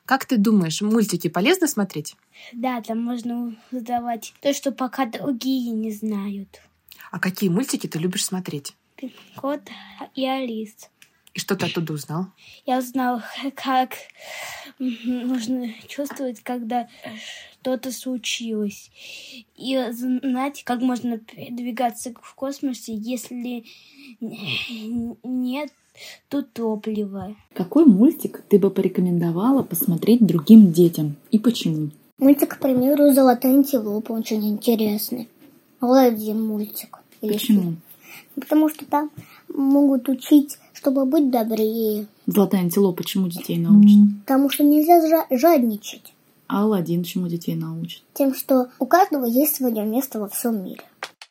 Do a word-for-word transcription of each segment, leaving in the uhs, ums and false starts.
Как ты думаешь, мультики полезно смотреть? Да, там можно узнавать то, что пока другие не знают. А какие мультики ты любишь смотреть? Кот и Алис. И что ты оттуда узнал? Я узнал, как нужно чувствовать, когда что-то случилось. И знать, как можно передвигаться в космосе, если нет тут топлива. Какой мультик ты бы порекомендовала посмотреть другим детям и почему? Мультик, к примеру, «Золотая антилопа» очень интересный. Аладдин мультик. Почему? Потому что там могут учить, чтобы быть добрее. «Золотая антилопа» почему детей научит? Потому что нельзя жадничать. А Аладдин чему детей научит? Тем, что у каждого есть свое место во всем мире.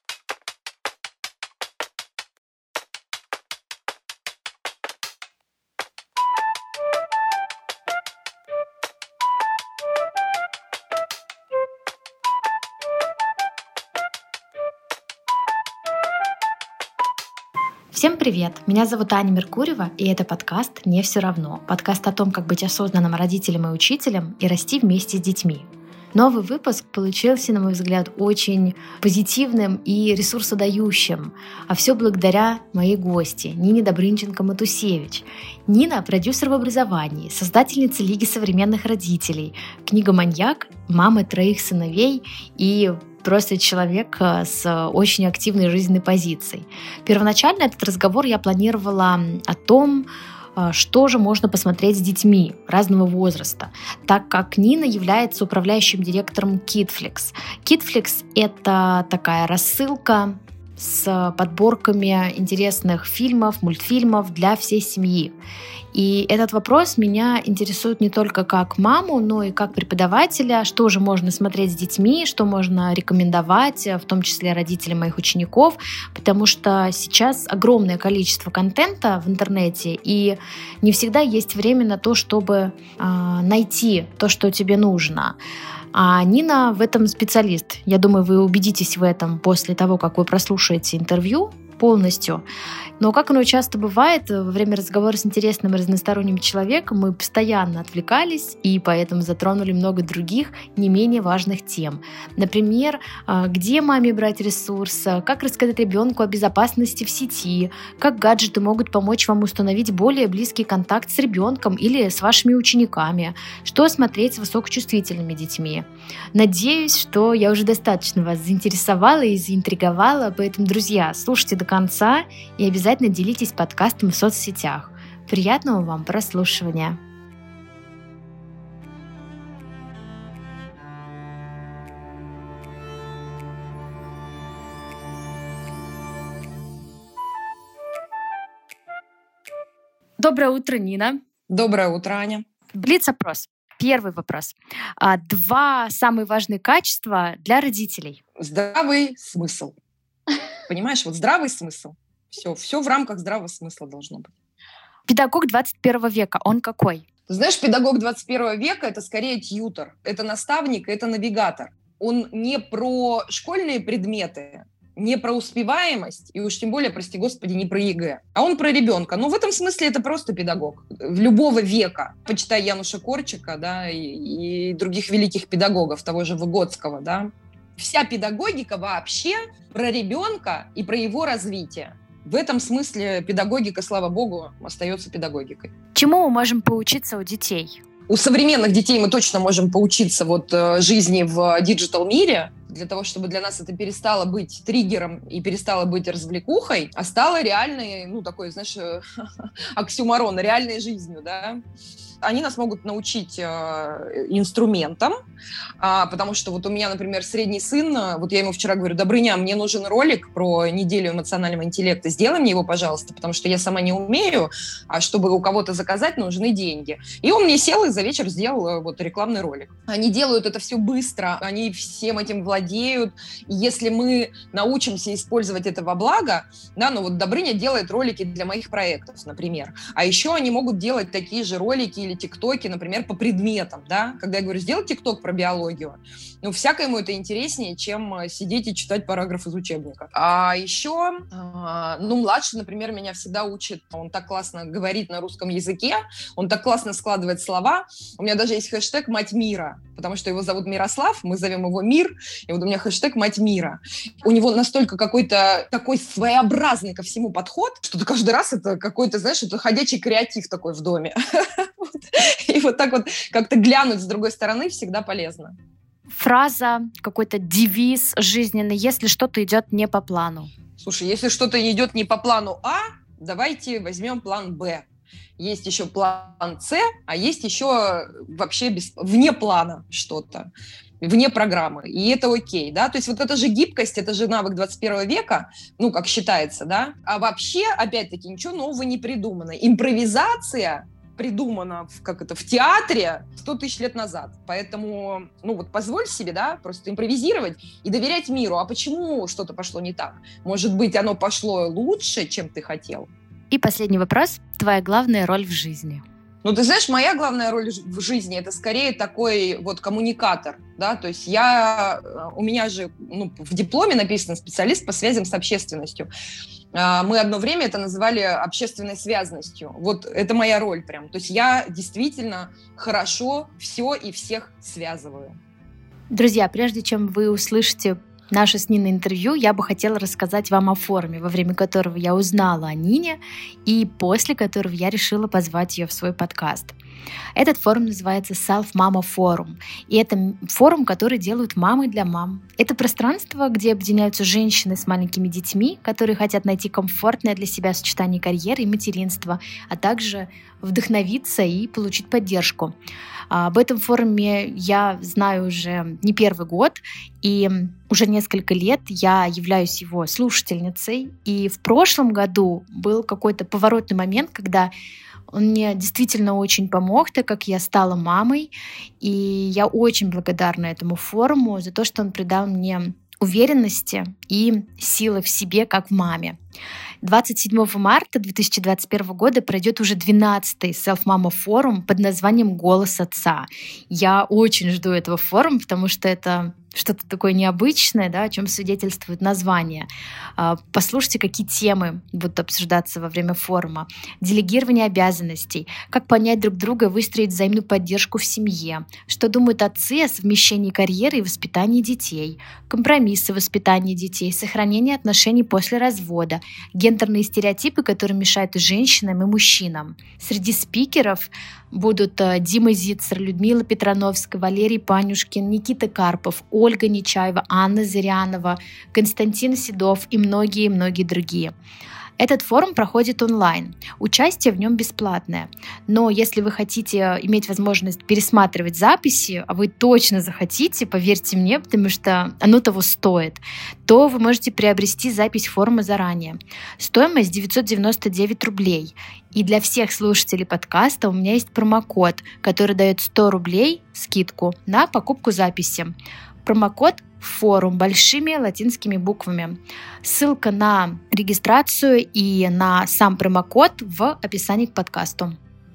Всем привет! Меня зовут Аня Меркурьева, и это подкаст «Не все равно». Подкаст о том, как быть осознанным родителем и учителем и расти вместе с детьми. Новый выпуск получился, на мой взгляд, очень позитивным и ресурсодающим. А все благодаря моей гости Нине Добрынченко-Матусевич. Нина – продюсер в образовании, создательница Лиги современных родителей, книга-маньяк, мама троих сыновей и просто человек с очень активной жизненной позицией. Первоначально этот разговор я планировала о том, что же можно посмотреть с детьми разного возраста, так как Нина является управляющим директором KidFlix. KidFlix — это такая рассылка с подборками интересных фильмов, мультфильмов для всей семьи. И этот вопрос меня интересует не только как маму, но и как преподавателя, что же можно смотреть с детьми, что можно рекомендовать, в том числе родителям моих учеников, потому что сейчас огромное количество контента в интернете, и не всегда есть время на то, чтобы э, найти то, что тебе нужно. А Нина в этом специалист. Я думаю, вы убедитесь в этом после того, как вы прослушаете интервью полностью. Но, как оно часто бывает, во время разговора с интересным и разносторонним человеком мы постоянно отвлекались и поэтому затронули много других не менее важных тем. Например, где маме брать ресурс, как рассказать ребенку о безопасности в сети, как гаджеты могут помочь вам установить более близкий контакт с ребенком или с вашими учениками, что смотреть с высокочувствительными детьми. Надеюсь, что я уже достаточно вас заинтересовала и заинтриговала, поэтому, друзья, слушайте до конца и обязательно делитесь подкастом в соцсетях. Приятного вам прослушивания! Доброе утро, Нина. Доброе утро, Аня. Блиц-опрос. Первый вопрос. Два самые важные качества для родителей. Здравый смысл. Понимаешь, вот здравый смысл. Все, все в рамках здравого смысла должно быть. Педагог двадцать первого века, он какой? Ты знаешь, педагог двадцать первого века – это скорее тьютор, это наставник, это навигатор. Он не про школьные предметы, не про успеваемость, и уж тем более, прости господи, не про ЕГЭ, а он про ребенка. Ну, в этом смысле это просто педагог любого века. Почитай Януша Корчика, да, и, и других великих педагогов, того же Выгодского, да. Вся педагогика вообще про ребенка и про его развитие. В этом смысле педагогика, слава богу, остается педагогикой. Чему мы можем поучиться у детей? У современных детей мы точно можем поучиться вот жизни в диджитал-мире, для того, чтобы для нас это перестало быть триггером и перестало быть развлекухой, а стало реальной, ну, такой, знаешь, оксюморон, реальной жизнью, да. Они нас могут научить э, инструментам, э, потому что вот у меня, например, средний сын, вот я ему вчера говорю: Добрыня, мне нужен ролик про неделю эмоционального интеллекта, сделай мне его, пожалуйста, потому что я сама не умею, а чтобы у кого-то заказать, нужны деньги. И он мне сел и за вечер сделал э, вот рекламный ролик. Они делают это все быстро, они всем этим владеют, и если мы научимся использовать это во благо, да, ну вот Добрыня делает ролики для моих проектов, например, а еще они могут делать такие же ролики или тиктоки, например, по предметам, да, когда я говорю, сделай тикток про биологию, ну, всякому это интереснее, чем сидеть и читать параграф из учебника. А еще, ну, младший, например, меня всегда учит, он так классно говорит на русском языке, он так классно складывает слова, у меня даже есть хэштег «Мать мира», потому что его зовут Мирослав, мы зовем его Мир, и вот у меня хэштег «Мать мира». У него настолько какой-то такой своеобразный ко всему подход, что ты каждый раз это какой-то, знаешь, это ходячий креатив такой в доме. И вот так вот как-то глянуть с другой стороны всегда полезно. Фраза, какой-то девиз жизненный, если что-то идет не по плану. Слушай, если что-то идет не по плану А, давайте возьмем план Б. Есть еще план С, а есть еще вообще без, вне плана что-то, вне программы. И это окей, да? То есть вот это же гибкость, это же навык двадцать первого века, ну, как считается, да? А вообще, опять-таки, ничего нового не придумано. Импровизация придумана в, как это, в театре сто тысяч лет назад. Поэтому, ну, вот позволь себе, да, просто импровизировать и доверять миру. А почему что-то пошло не так? Может быть, оно пошло лучше, чем ты хотел? И последний вопрос. Твоя главная роль в жизни? Ну, ты знаешь, моя главная роль в жизни – это скорее такой вот коммуникатор, да, то есть я, у меня же, ну, в дипломе написано специалист по связям с общественностью. Мы одно время это называли общественной связностью. Вот это моя роль прям. То есть я действительно хорошо все и всех связываю. Друзья, прежде чем вы услышите наше с Ниной интервью, я бы хотела рассказать вам о форуме, во время которого я узнала о Нине и после которого я решила позвать ее в свой подкаст. Этот форум называется Self Mama Forum, и это форум, который делают мамы для мам. Это пространство, где объединяются женщины с маленькими детьми, которые хотят найти комфортное для себя сочетание карьеры и материнства, а также вдохновиться и получить поддержку. Об этом форуме я знаю уже не первый год, и уже несколько лет я являюсь его слушательницей. И в прошлом году был какой-то поворотный момент, когда он мне действительно очень помог, так как я стала мамой, и я очень благодарна этому форуму за то, что он придал мне уверенности и силы в себе, как в маме. двадцать седьмого марта две тысячи двадцать первого года пройдет уже двенадцатый Self Mama форум под названием «Голос отца». Я очень жду этого форума, потому что это что-то такое необычное, да, о чем свидетельствует название. Послушайте, какие темы будут обсуждаться во время форума. Делегирование обязанностей, как понять друг друга и выстроить взаимную поддержку в семье, что думают отцы о совмещении карьеры и воспитании детей, компромиссы в воспитании детей, сохранение отношений после развода, гендерные стереотипы, которые мешают и женщинам, и мужчинам. Среди спикеров будут Дима Зицер, Людмила Петрановская, Валерий Панюшкин, Никита Карпов, Ольга Нечаева, Анна Зырянова, Константин Седов и многие-многие другие. Этот форум проходит онлайн. Участие в нем бесплатное. Но если вы хотите иметь возможность пересматривать записи, а вы точно захотите, поверьте мне, потому что оно того стоит, то вы можете приобрести запись форума заранее. Стоимость девятьсот девяносто девять рублей. И для всех слушателей подкаста у меня есть промокод, который дает сто рублей скидку на покупку записи. Промокод «Форум» большими латинскими буквами. Ссылка на регистрацию и на сам промокод в описании к подкасту.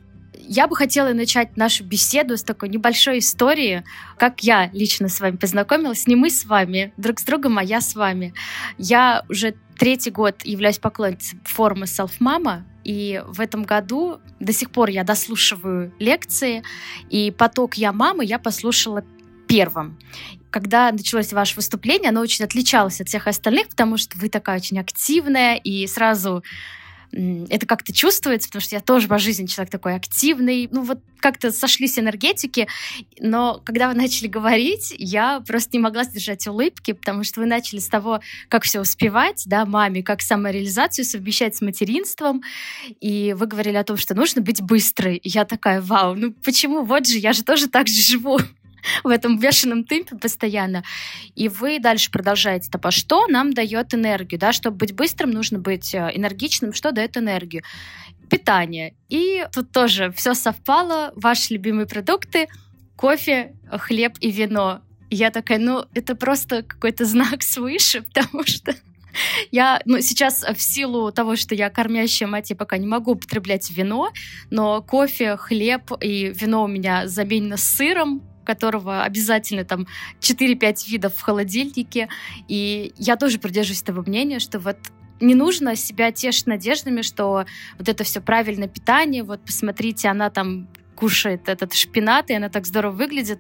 Я бы хотела начать нашу беседу с такой небольшой истории, как я лично с вами познакомилась. Не мы с вами, друг с другом, а я с вами. Я уже третий год являюсь поклонницей форума Self Mama, и в этом году до сих пор я дослушиваю лекции, и поток «Я мама» я послушала первым. Когда началось ваше выступление, оно очень отличалось от всех остальных, потому что вы такая очень активная, и сразу это как-то чувствуется, потому что я тоже по жизни человек такой активный. Ну вот как-то сошлись энергетики, но когда вы начали говорить, я просто не могла сдержать улыбки, потому что вы начали с того, как все успевать, да, маме, как самореализацию совмещать с материнством, и вы говорили о том, что нужно быть быстрой. И я такая, вау, ну почему? Вот же, я же тоже так же живу в этом бешеном темпе постоянно. И вы дальше продолжаете. А что нам дает энергию? Да? Чтобы быть быстрым, нужно быть энергичным. Что дает энергию? Питание. И тут тоже все совпало. Ваши любимые продукты — кофе, хлеб и вино. И я такая, ну, это просто какой-то знак свыше, потому что Я ну, сейчас в силу того, что я кормящая мать, я пока не могу употреблять вино, но кофе, хлеб и вино у меня заменено сыром, которого обязательно там четыре-пять видов в холодильнике. И я тоже придерживаюсь того мнения, что вот не нужно себя тешить надеждами, что вот это все правильное питание, вот посмотрите, она там кушает этот шпинат, и она так здорово выглядит.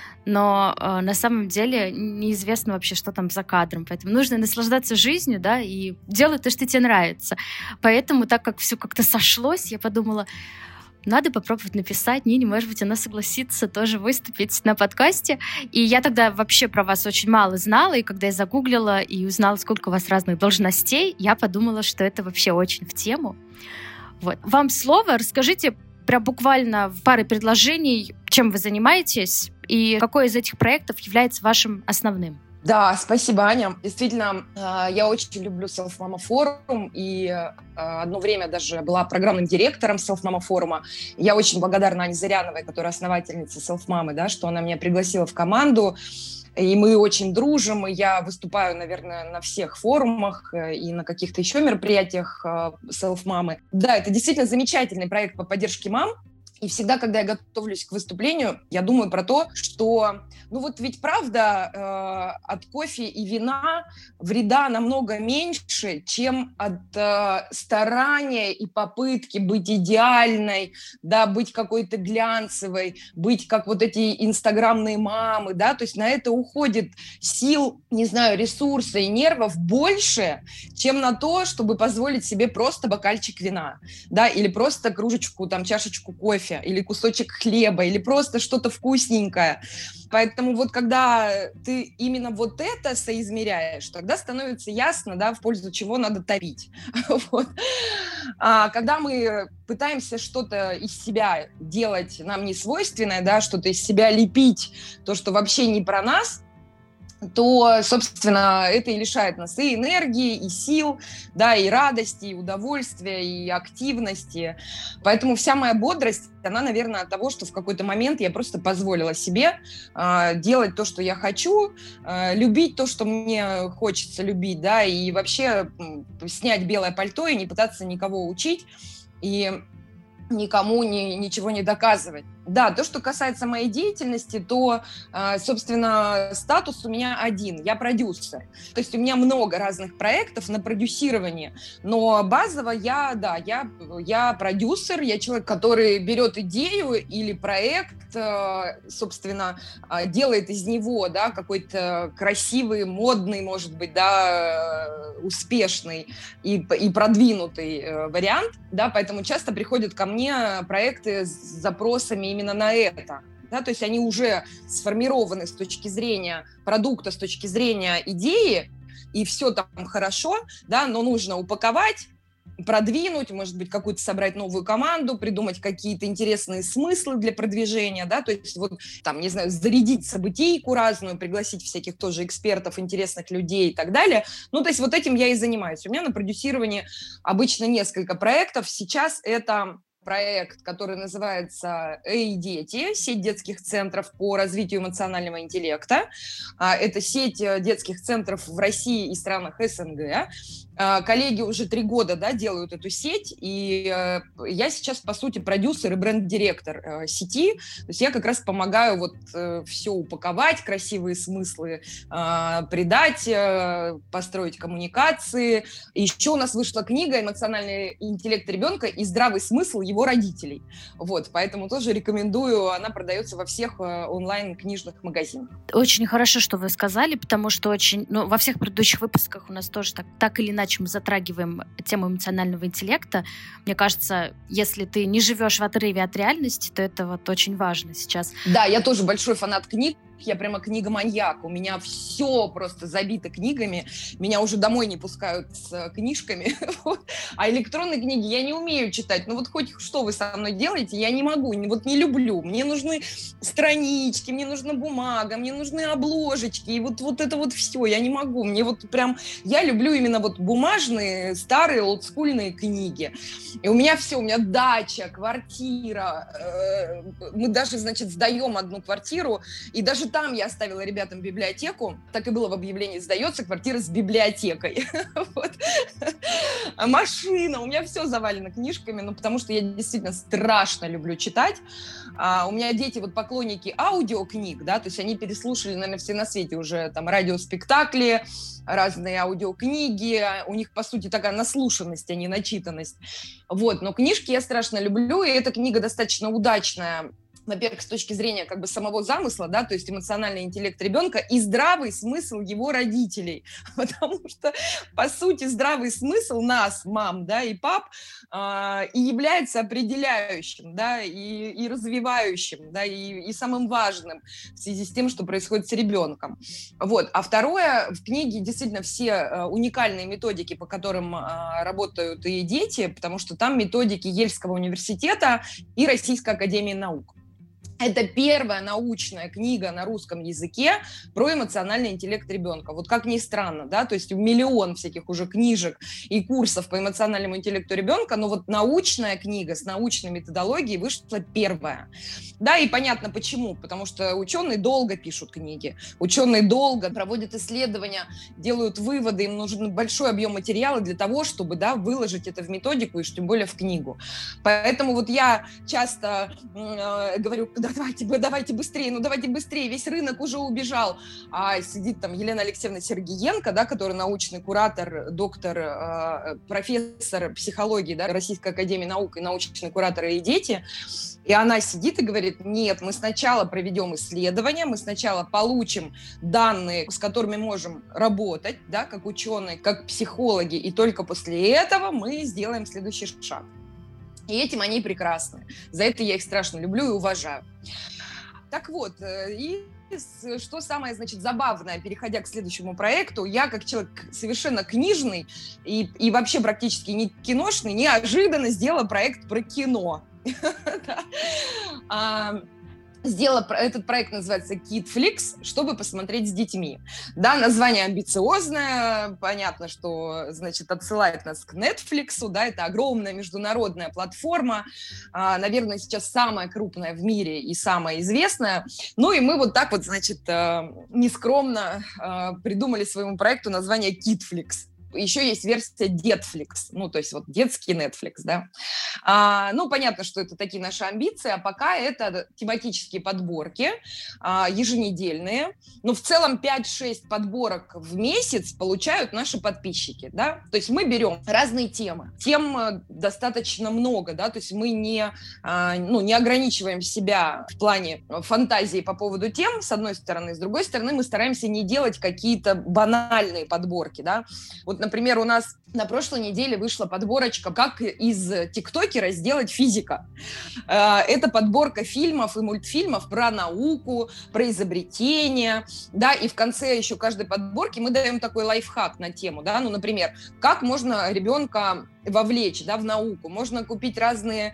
Но э, на самом деле неизвестно вообще, что там за кадром. Поэтому нужно наслаждаться жизнью, да, и делать то, что тебе нравится. Поэтому, так как все как-то сошлось, я подумала, надо попробовать написать Нине, может быть, она согласится тоже выступить на подкасте. И я тогда вообще про вас очень мало знала, и когда я загуглила и узнала, сколько у вас разных должностей, я подумала, что это вообще очень в тему. Вот. Вам слово, расскажите прям буквально в паре предложений, чем вы занимаетесь, и какой из этих проектов является вашим основным? Да, спасибо, Аня. Действительно, я очень люблю Self-Mama форум, и одно время даже была программным директором Self-Mama форума. Я очень благодарна Ане Зыряновой, которая основательница Self-Mama, да, что она меня пригласила в команду, и мы очень дружим, и я выступаю, наверное, на всех форумах и на каких-то еще мероприятиях Self-Mama. Да, это действительно замечательный проект по поддержке мам. И всегда, когда я готовлюсь к выступлению, я думаю про то, что, ну вот ведь правда, э, от кофе и вина вреда намного меньше, чем от э, старания и попытки быть идеальной, да, быть какой-то глянцевой, быть как вот эти инстаграмные мамы, да, то есть на это уходит сил, не знаю, ресурса и нервов больше, чем на то, чтобы позволить себе просто бокальчик вина, да, или просто кружечку, там, чашечку кофе, или кусочек хлеба, или просто что-то вкусненькое. Поэтому вот когда ты именно вот это соизмеряешь, тогда становится ясно, да, в пользу чего надо топить. Вот. А когда мы пытаемся что-то из себя делать нам не свойственное, да, что-то из себя лепить, то, что вообще не про нас, то, собственно, это и лишает нас и энергии, и сил, да, и радости, и удовольствия, и активности. Поэтому вся моя бодрость, она, наверное, от того, что в какой-то момент я просто позволила себе э, делать то, что я хочу, э, любить то, что мне хочется любить, да, и вообще э, снять белое пальто и не пытаться никого учить, и никому ни, ничего не доказывать. Да, то, что касается моей деятельности, то, собственно, статус у меня один. Я продюсер. То есть у меня много разных проектов на продюсирование, но базово я, да, я, я продюсер, я человек, который берет идею или проект, собственно, делает из него, да, какой-то красивый, модный, может быть, да, успешный и, и продвинутый вариант, да, поэтому часто приходят ко мне проекты с запросами именно на это. Да, то есть они уже сформированы с точки зрения продукта, с точки зрения идеи, и все там хорошо, да, но нужно упаковать, продвинуть, может быть, какую-то собрать новую команду, придумать какие-то интересные смыслы для продвижения, да, то есть вот там, не знаю, зарядить событийку разную, пригласить всяких тоже экспертов, интересных людей и так далее. Ну, то есть вот этим я и занимаюсь. У меня на продюсировании обычно несколько проектов. Сейчас это проект, который называется «Эй, дети», сеть детских центров по развитию эмоционального интеллекта. Это сеть детских центров в России и странах СНГ. Коллеги уже три года, да, делают эту сеть, и я сейчас, по сути, продюсер и бренд-директор сети. То есть я как раз помогаю вот все упаковать, красивые смыслы придать, построить коммуникации. Еще у нас вышла книга «Эмоциональный интеллект ребенка и здравый смысл его родителей». Вот, поэтому тоже рекомендую. Она продается во всех онлайн-книжных магазинах. Очень хорошо, что вы сказали, потому что очень, ну, во всех предыдущих выпусках у нас тоже так, так или иначе мы затрагиваем тему эмоционального интеллекта. Мне кажется, если ты не живешь в отрыве от реальности, то это вот очень важно сейчас. Да, я тоже большой фанат книг. Я прямо книгоманьяк. У меня все просто забито книгами. Меня уже домой не пускают с книжками. А электронные книги я не умею читать. Ну вот хоть что вы со мной делаете, я не могу. Вот не люблю. Мне нужны странички, мне нужна бумага, мне нужны обложечки. И вот, вот это вот все. Я не могу. Мне вот прям... Я люблю именно вот бумажные, старые, олдскульные книги. И у меня все. У меня дача, квартира. Мы даже, значит, сдаем одну квартиру. И даже даже там я оставила ребятам библиотеку, так и было в объявлении, сдается квартира с библиотекой. Вот. Машина, у меня все завалено книжками, ну, потому что я действительно страшно люблю читать. А, у меня дети вот поклонники аудиокниг, да, то есть они переслушали, наверное, все на свете уже там радиоспектакли, разные аудиокниги, у них, по сути, такая наслушанность, а не начитанность. Вот, но книжки я страшно люблю, и эта книга достаточно удачная, во-первых, с точки зрения как бы самого замысла, да, то есть эмоциональный интеллект ребенка и здравый смысл его родителей, потому что, по сути, здравый смысл нас, мам, да, и пап, э, и является определяющим, да, и, и развивающим, да, и, и самым важным в связи с тем, что происходит с ребенком. Вот. А второе, в книге действительно все э, уникальные методики, по которым э, работают и дети, потому что там методики Ельского университета и Российской академии наук. Это первая научная книга на русском языке про эмоциональный интеллект ребенка. Вот как ни странно, да, то есть миллион всяких уже книжек и курсов по эмоциональному интеллекту ребенка, но вот научная книга с научной методологией вышла первая. Да, и понятно почему, потому что ученые долго пишут книги, ученые долго проводят исследования, делают выводы, им нужен большой объем материала для того, чтобы, да, выложить это в методику и тем более в книгу. Поэтому вот я часто э, говорю, давайте, давайте быстрее, ну давайте быстрее, весь рынок уже убежал. А сидит там Елена Алексеевна Сергиенко, да, которая научный куратор, доктор, э, профессор психологии, да, Российской академии наук и научный куратор и дети. И она сидит и говорит, нет, мы сначала проведем исследования, мы сначала получим данные, с которыми можем работать, да, как ученые, как психологи, и только после этого мы сделаем следующий шаг. И этим они прекрасны. За это я их страшно люблю и уважаю. Так вот, и что самое, значит, забавное, переходя к следующему проекту, я как человек совершенно книжный и, и вообще практически не киношный, неожиданно сделала проект про кино. Сделала, этот проект называется KidFlix, чтобы посмотреть с детьми. Да, название амбициозное, понятно, что, значит, отсылает нас к Netflix, да, это огромная международная платформа, наверное, сейчас самая крупная в мире и самая известная. Ну и мы вот так вот, значит, нескромно придумали своему проекту название KidFlix. Еще есть версия Детфликс, ну, то есть вот детский Netflix, да. А, ну, понятно, что это такие наши амбиции, а пока это тематические подборки, а, еженедельные. Но в целом пять-шесть подборок в месяц получают наши подписчики, да. То есть мы берем разные темы. Тем достаточно много, да, то есть мы не, а, ну, не ограничиваем себя в плане фантазии по поводу тем, с одной стороны. С другой стороны, мы стараемся не делать какие-то банальные подборки, да. Вот, например, у нас на прошлой неделе вышла подборочка «Как из тиктокера сделать физика». Это подборка фильмов и мультфильмов про науку, про изобретения, да, и в конце еще каждой подборки мы даем такой лайфхак на тему, да, ну, например, как можно ребенка вовлечь, да, в науку. Можно купить разные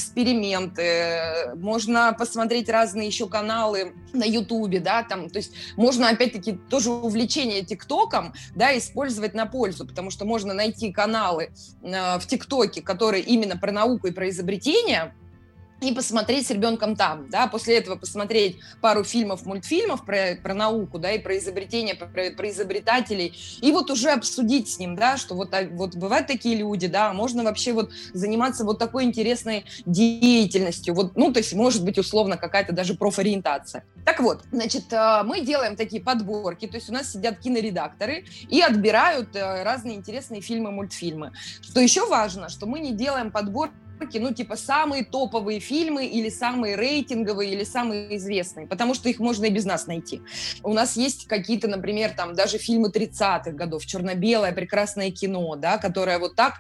эксперименты, можно посмотреть разные еще каналы на Ютубе, да, там, то есть можно, опять-таки, тоже увлечение ТикТоком, да, использовать на пользу, потому что можно найти каналы э, в ТикТоке, которые именно про науку и про изобретения, и посмотреть с ребенком там, да, после этого посмотреть пару фильмов, мультфильмов про, про науку, да, и про изобретения, про, про изобретателей, и вот уже обсудить с ним, да, что вот, вот бывают такие люди, да, можно вообще вот заниматься вот такой интересной деятельностью, вот, ну, то есть, может быть, условно, какая-то даже профориентация. Так вот, значит, мы делаем такие подборки, то есть у нас сидят киноредакторы и отбирают разные интересные фильмы, мультфильмы. Что еще важно, что мы не делаем подборки, ну, типа, самые топовые фильмы или самые рейтинговые, или самые известные, потому что их можно и без нас найти. У нас есть какие-то, например, там, даже фильмы тридцатых годов, черно-белое прекрасное кино, да, которое вот так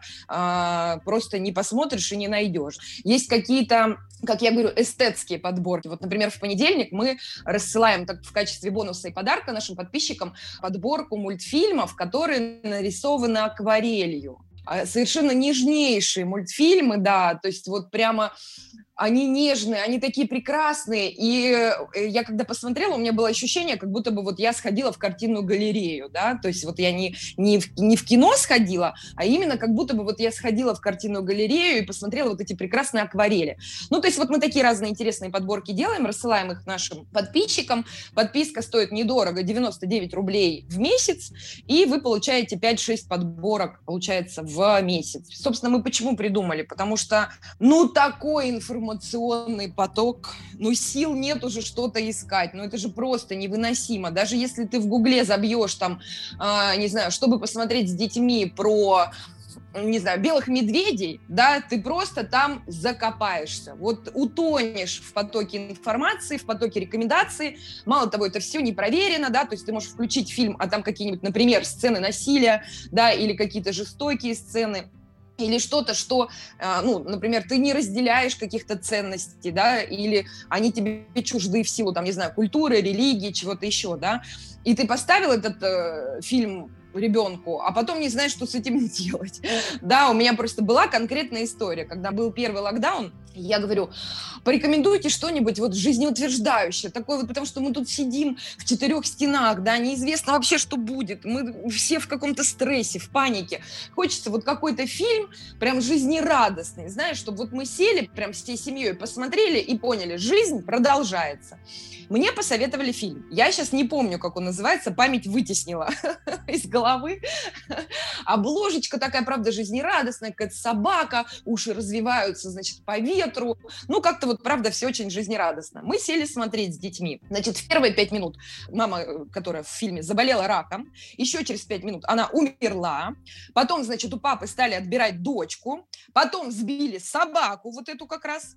э, просто не посмотришь и не найдешь. Есть какие-то, как я говорю, эстетские подборки. Вот, например, в понедельник мы рассылаем так, в качестве бонуса и подарка нашим подписчикам подборку мультфильмов, которые нарисованы акварелью. Совершенно нежнейшие мультфильмы, да, то есть вот прямо Они нежные, они такие прекрасные. И я когда посмотрела, у меня было ощущение, как будто бы вот я сходила в картинную галерею, да, то есть вот я не, не, в, не в кино сходила, а именно как будто бы вот я сходила в картинную галерею и посмотрела вот эти прекрасные акварели. Ну, то есть вот мы такие разные интересные подборки делаем, рассылаем их нашим подписчикам. Подписка стоит недорого, девяносто девять рублей в месяц, и вы получаете пять-шесть подборок, получается, в месяц. Собственно, мы почему придумали? Потому что, ну, такой информационный информационный поток, ну, сил нет уже что-то искать, ну, это же просто невыносимо. Даже если ты в Гугле забьешь там, э, не знаю, чтобы посмотреть с детьми про, не знаю, белых медведей, да, ты просто там закопаешься, вот утонешь в потоке информации, в потоке рекомендаций. Мало того, это все не проверено, да, то есть ты можешь включить фильм, а там какие-нибудь, например, сцены насилия, да, или какие-то жестокие сцены, или что-то, что, ну, например, ты не разделяешь каких-то ценностей, да, или они тебе чужды в силу, там, не знаю, культуры, религии, чего-то еще, да, и ты поставил этот э, фильм ребенку, а потом не знаешь, что с этим делать. Да, у меня просто была конкретная история, когда был первый локдаун, я говорю, порекомендуйте что-нибудь вот жизнеутверждающее, такое вот, потому что мы тут сидим в четырех стенах, да, неизвестно вообще, что будет, мы все в каком-то стрессе, в панике. Хочется вот какой-то фильм прям жизнерадостный, знаешь, чтобы вот мы сели прям всей семьей, посмотрели и поняли, жизнь продолжается. Мне посоветовали фильм. Я сейчас не помню, как он называется, память вытеснила из головы. Обложечка такая, правда, жизнерадостная, какая-то собака, уши развиваются, значит, по ветру. Ну, как-то вот, правда, все очень жизнерадостно. Мы сели смотреть с детьми. Значит, в первые пять минут мама, которая в фильме, заболела раком. Еще через пять минут она умерла. Потом, значит, у папы стали отбирать дочку. Потом сбили собаку, вот эту как раз.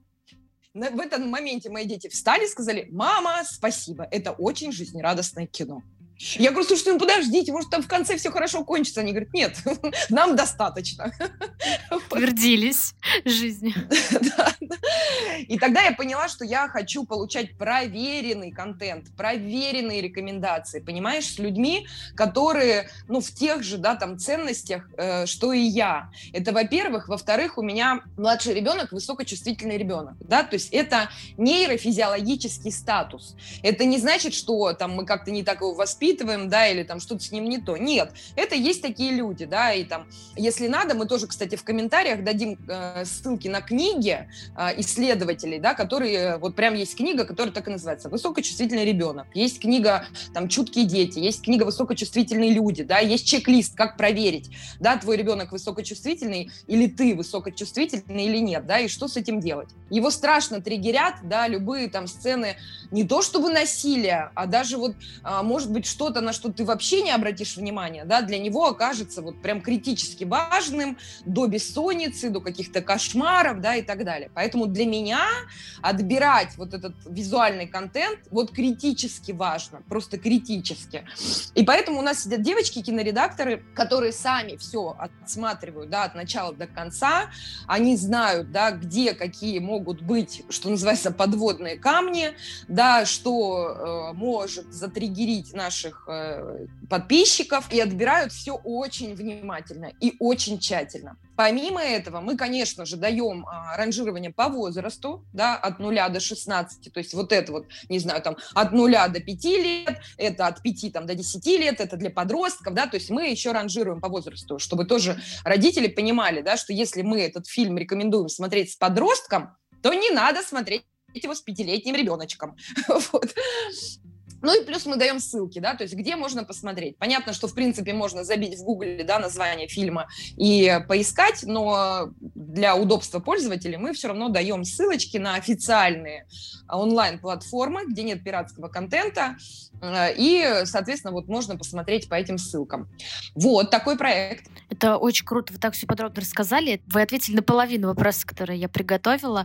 В этом моменте мои дети встали и сказали: «Мама, спасибо, это очень жизнерадостное кино». Я говорю: слушайте, ну подождите, может, там в конце все хорошо кончится. Они говорят: нет, нам достаточно. Твердились жизнью. И тогда я поняла, что я хочу получать проверенный контент, проверенные рекомендации, понимаешь, с людьми, которые, ну, в тех же, да, там, ценностях, э, что и я. Это, во-первых. Во-вторых, у меня младший ребенок, высокочувствительный ребенок, да, то есть это нейрофизиологический статус. Это не значит, что там мы как-то не так его воспитываем, да, или там что-то с ним не то. Нет, это есть такие люди, да, и там, если надо, мы тоже, кстати, в комментариях дадим э, ссылки на книги э, исследователей, да, которые, вот прям есть книга, которая так и называется «Высокочувствительный ребенок», есть книга там «Чуткие дети», есть книга «Высокочувствительные люди», да, есть чек-лист, как проверить, да, твой ребенок высокочувствительный или ты высокочувствительный или нет, да, и что с этим делать. Его страшно триггерят, да, любые там сцены не то чтобы насилия, а даже вот, а, может быть, что-то, на что ты вообще не обратишь внимания, да, для него окажется вот прям критически важным до бессонницы, до каких-то кошмаров, да, и так далее. Поэтому для меня отбирать вот этот визуальный контент вот критически важно, просто критически. И поэтому у нас сидят девочки-киноредакторы, которые сами все отсматривают, да, от начала до конца, они знают, да, где какие могут быть, что называется, подводные камни, да, что э, может затриггерить наших э, подписчиков, и отбирают все очень внимательно и очень тщательно. Помимо этого, мы, конечно же, даем а, ранжирование по возрасту, да, от нуля до шестнадцати, то есть вот это вот, не знаю, там, от нуля до пяти лет, это от пяти там, до десяти лет, это для подростков, да, то есть мы еще ранжируем по возрасту, чтобы тоже родители понимали, да, что если мы этот фильм рекомендуем смотреть с подростком, то не надо смотреть его с пятилетним ребеночком. Вот. Ну и плюс мы даем ссылки, да, то есть где можно посмотреть. Понятно, что в принципе можно забить в Гугле, да, название фильма и поискать, но для удобства пользователей мы все равно даем ссылочки на официальные онлайн-платформы, где нет пиратского контента, и, соответственно, вот можно посмотреть по этим ссылкам. Вот такой проект. Это очень круто, вы так все подробно рассказали. Вы ответили на половину вопросов, которые я приготовила.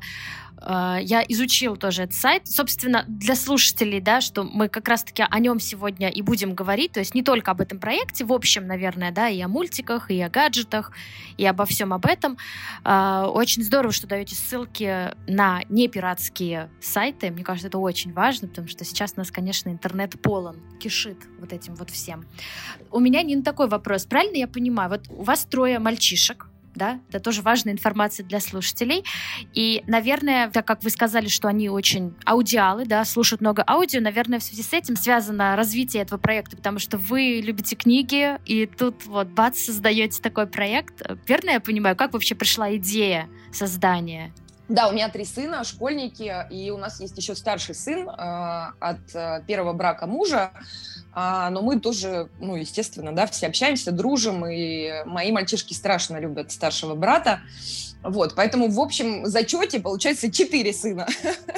Я изучила тоже этот сайт. Собственно, для слушателей, да, что мы как раз-таки о нем сегодня и будем говорить, то есть не только об этом проекте, в общем, наверное, да, и о мультиках, и о гаджетах, и обо всем об этом. Очень здорово, что даете ссылки на непиратские сайты. Мне кажется, это очень важно, потому что сейчас у нас, конечно, интернет полон, кишит вот этим вот всем. У меня не такой вопрос. Правильно я понимаю? Вот у вас трое мальчишек, да, это тоже важная информация для слушателей. И, наверное, так как вы сказали, что они очень аудиалы, да, слушают много аудио, наверное, в связи с этим связано развитие этого проекта, потому что вы любите книги, и тут вот бац, создаете такой проект. Верно я понимаю? Как вообще пришла идея создания? Да, у меня три сына, школьники, и у нас есть еще старший сын э, от э, первого брака мужа. А, но мы тоже, ну, естественно, да, все общаемся, дружим, и мои мальчишки страшно любят старшего брата. Вот, поэтому в общем зачете получается четыре сына.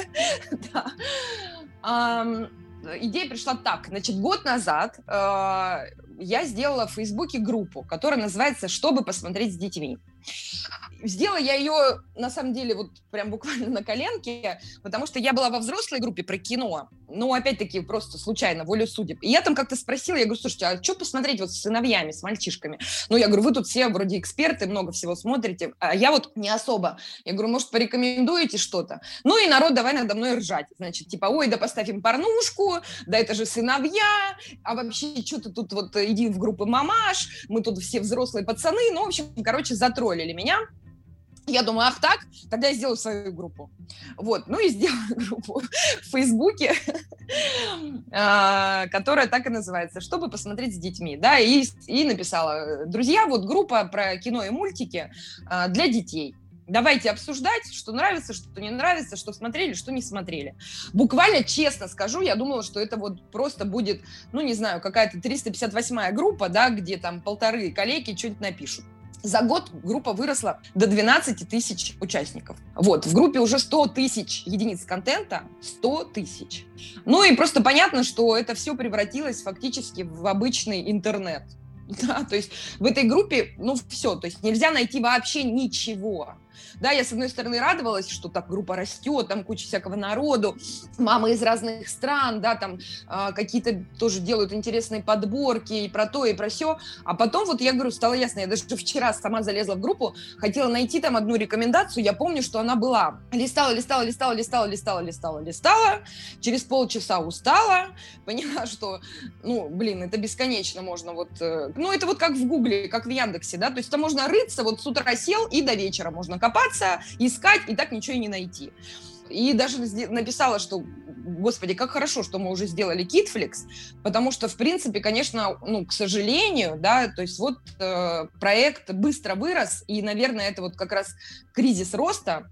Идея пришла так. Значит, год назад я сделала в Фейсбуке группу, которая называется «Чтобы посмотреть с детьми». Сделала я ее, на самом деле, вот прям буквально на коленке, потому что я была во взрослой группе про кино, но, опять-таки, просто случайно, волю судеб. И я там как-то спросила, я говорю, слушайте, а что посмотреть вот с сыновьями, с мальчишками? Ну, я говорю, вы тут все вроде эксперты, много всего смотрите, а я вот не особо. Я говорю, может, порекомендуете что-то? Ну, и народ давай надо мной ржать. Значит, типа, ой, да поставь им порнушку, да это же сыновья, а вообще, что ты тут вот иди в группы мамаш, мы тут все взрослые пацаны. Ну, в общем, короче, затроллили меня. Я думаю, ах так, тогда я сделаю свою группу. Вот, ну и сделала группу в Фейсбуке, которая так и называется «Чтобы посмотреть с детьми». Да, и, и написала, друзья, вот группа про кино и мультики для детей. Давайте обсуждать, что нравится, что не нравится, что смотрели, что не смотрели. Буквально, честно скажу, я думала, что это вот просто будет, ну, не знаю, какая-то триста пятьдесят восьмая группа, да, где там полторы коллеги что-нибудь напишут. За год группа выросла до двенадцати тысяч участников. Вот, в группе уже сто тысяч единиц контента, сто тысяч. Ну и просто понятно, что это все превратилось фактически в обычный интернет. Да, то есть в этой группе, ну, все, то есть нельзя найти вообще ничего. Да, я, с одной стороны, радовалась, что так группа растет, там куча всякого народу, мамы из разных стран, да, там э, какие-то тоже делают интересные подборки и про то, и про сё. А потом, вот я говорю, стало ясно, я даже вчера сама залезла в группу, хотела найти там одну рекомендацию, я помню, что она была. Листала, листала, листала, листала, листала, листала, листала, через полчаса устала, поняла, что, ну, блин, это бесконечно можно вот, э, ну, это вот как в Гугле, как в Яндексе, да, то есть там можно рыться, вот с утра сел и до вечера можно копаться, искать, и так ничего и не найти. И даже написала, что, господи, как хорошо, что мы уже сделали Kidflix, потому что, в принципе, конечно, ну, к сожалению, да, то есть вот э, проект быстро вырос, и, наверное, это вот как раз кризис роста.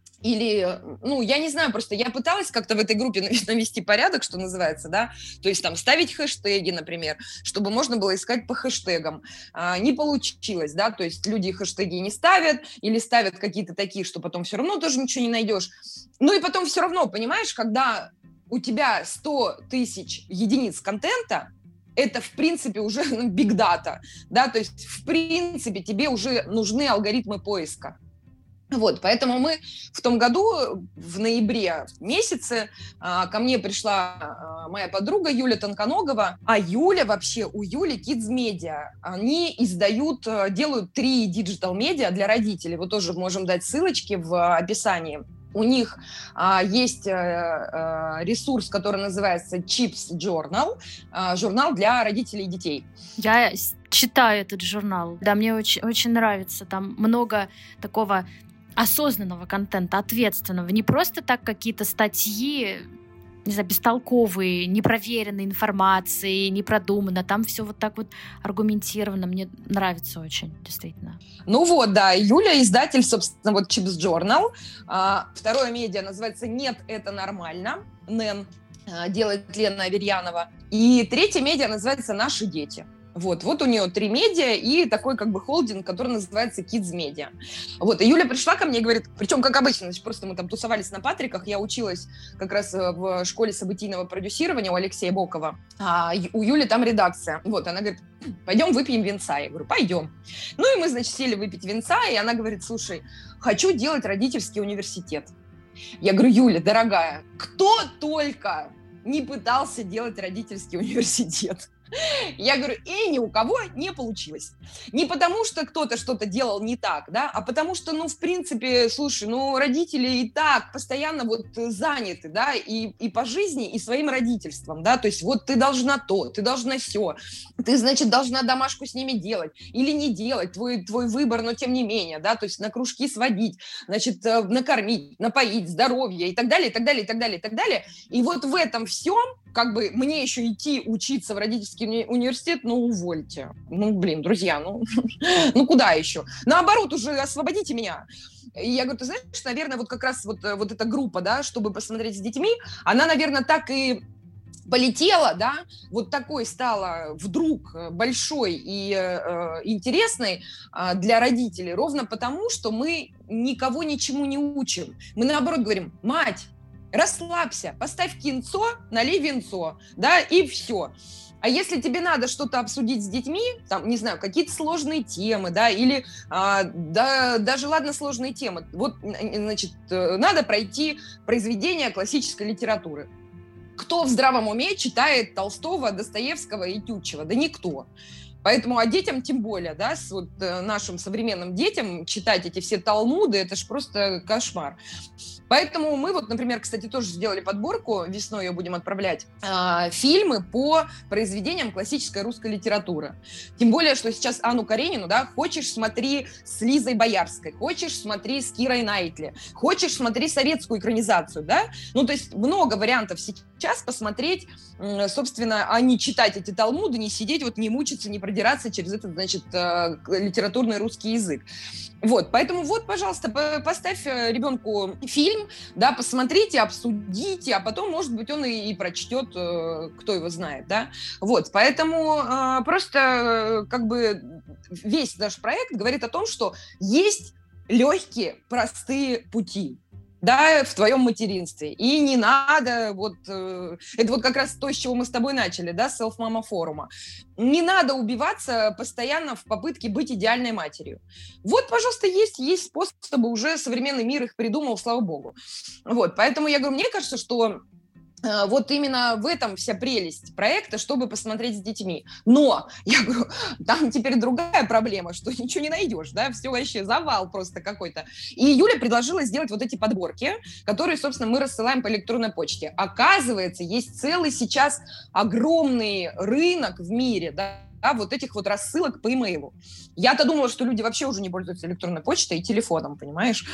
Или, ну, я не знаю, просто я пыталась как-то в этой группе навести порядок, что называется, да, то есть там ставить хэштеги, например, чтобы можно было искать по хэштегам. А, не получилось, да, то есть люди хэштеги не ставят или ставят какие-то такие, что потом все равно тоже ничего не найдешь. Ну и потом все равно, понимаешь, когда у тебя сто тысяч единиц контента, это, в принципе, уже big data, да, то есть, в принципе, тебе уже нужны алгоритмы поиска. Вот, поэтому мы в том году, в ноябре месяце, ко мне пришла моя подруга Юля Тонконогова, а Юля вообще, у Юли Kids Media, они издают, делают три диджитал-медиа для родителей, вот тоже можем дать ссылочки в описании. У них а, есть а, ресурс, который называется Chips Journal, а, журнал для родителей и детей. Я читаю этот журнал, да, мне очень, очень нравится, там много такого осознанного контента, ответственного, не просто так какие-то статьи, не знаю, бестолковые, непроверенной информации, непродуманно, там все вот так вот аргументировано, мне нравится очень, действительно. Ну вот, да, Юля, издатель, собственно, вот Chips Journal. А, второе медиа называется «Нет, это нормально», НЭН, а, делает Лена Аверьянова. И третье медиа называется «Наши дети». Вот, вот у нее три медиа и такой как бы холдинг, который называется Kids Media. Вот, и Юля пришла ко мне и говорит, причем как обычно, значит, просто мы там тусовались на Патриках, я училась как раз в школе событийного продюсирования у Алексея Бокова, а у Юли там редакция. Вот, она говорит, пойдем выпьем винца. Я говорю, пойдем. Ну и мы, значит, сели выпить винца, и она говорит, слушай, хочу делать родительский университет. Я говорю, Юля, дорогая, кто только не пытался делать родительский университет. Я говорю, и ни у кого не получилось. Не потому, что кто-то что-то делал не так, да, а потому что, ну, в принципе, слушай, ну, родители и так постоянно вот заняты, да, и, и по жизни, и своим родительством, да, то есть вот ты должна то, ты должна сё, ты, значит, должна домашку с ними делать или не делать, твой, твой выбор, но тем не менее, да, то есть на кружки сводить, значит, накормить, напоить, здоровье и так далее, и так далее, и так далее, и так далее. И вот в этом всем, как бы, мне еще идти учиться в родительский уни- университет, ну, увольте. Ну, блин, друзья, ну, ну куда еще? Наоборот, уже освободите меня. И я говорю, ты знаешь, наверное, вот как раз вот, вот эта группа, да, чтобы посмотреть с детьми, она, наверное, так и полетела, да, вот такой стала вдруг большой и э, интересной э, для родителей, ровно потому, что мы никого ничему не учим. Мы, наоборот, говорим, мать, расслабься, поставь кинцо, налей винцо, да, и все. А если тебе надо что-то обсудить с детьми, там, не знаю, какие-то сложные темы, да, или а, да, даже, ладно, сложные темы, вот, значит, надо пройти произведение классической литературы. Кто в здравом уме читает Толстого, Достоевского и Тютчева? Да никто. Поэтому, а детям тем более, да, с вот нашим современным детям читать эти все талмуды, это ж просто кошмар. Поэтому мы вот, например, кстати, тоже сделали подборку, весной ее будем отправлять, э, фильмы по произведениям классической русской литературы. Тем более, что сейчас Анну Каренину, да, хочешь смотри с Лизой Боярской, хочешь смотри с Кирой Найтли, хочешь смотри советскую экранизацию, да, ну, то есть много вариантов сейчас посмотреть, э, собственно, а не читать эти талмуды, не сидеть, вот не мучиться, не продираться через этот, значит, э, литературный русский язык. Вот, поэтому вот, пожалуйста, поставь ребенку фильм, да, посмотрите, обсудите, а потом, может быть, он и, и прочтет, кто его знает, да, вот, поэтому э, просто э, как бы весь наш проект говорит о том, что есть легкие, простые пути, да, в твоем материнстве. И не надо, вот, э, это вот как раз то, с чего мы с тобой начали, да, с Self-Mama форума. Не надо убиваться постоянно в попытке быть идеальной матерью. Вот, пожалуйста, есть, есть способы, уже современный мир их придумал, слава богу. Вот, поэтому я говорю, мне кажется, что вот именно в этом вся прелесть проекта, чтобы посмотреть с детьми. Но, я говорю, там теперь другая проблема, что ничего не найдешь, да, все вообще завал просто какой-то. И Юля предложила сделать вот эти подборки, которые, собственно, мы рассылаем по электронной почте. Оказывается, есть целый сейчас огромный рынок в мире, да, вот этих вот рассылок по имейлу. Я-то думала, что люди вообще уже не пользуются электронной почтой и телефоном, понимаешь?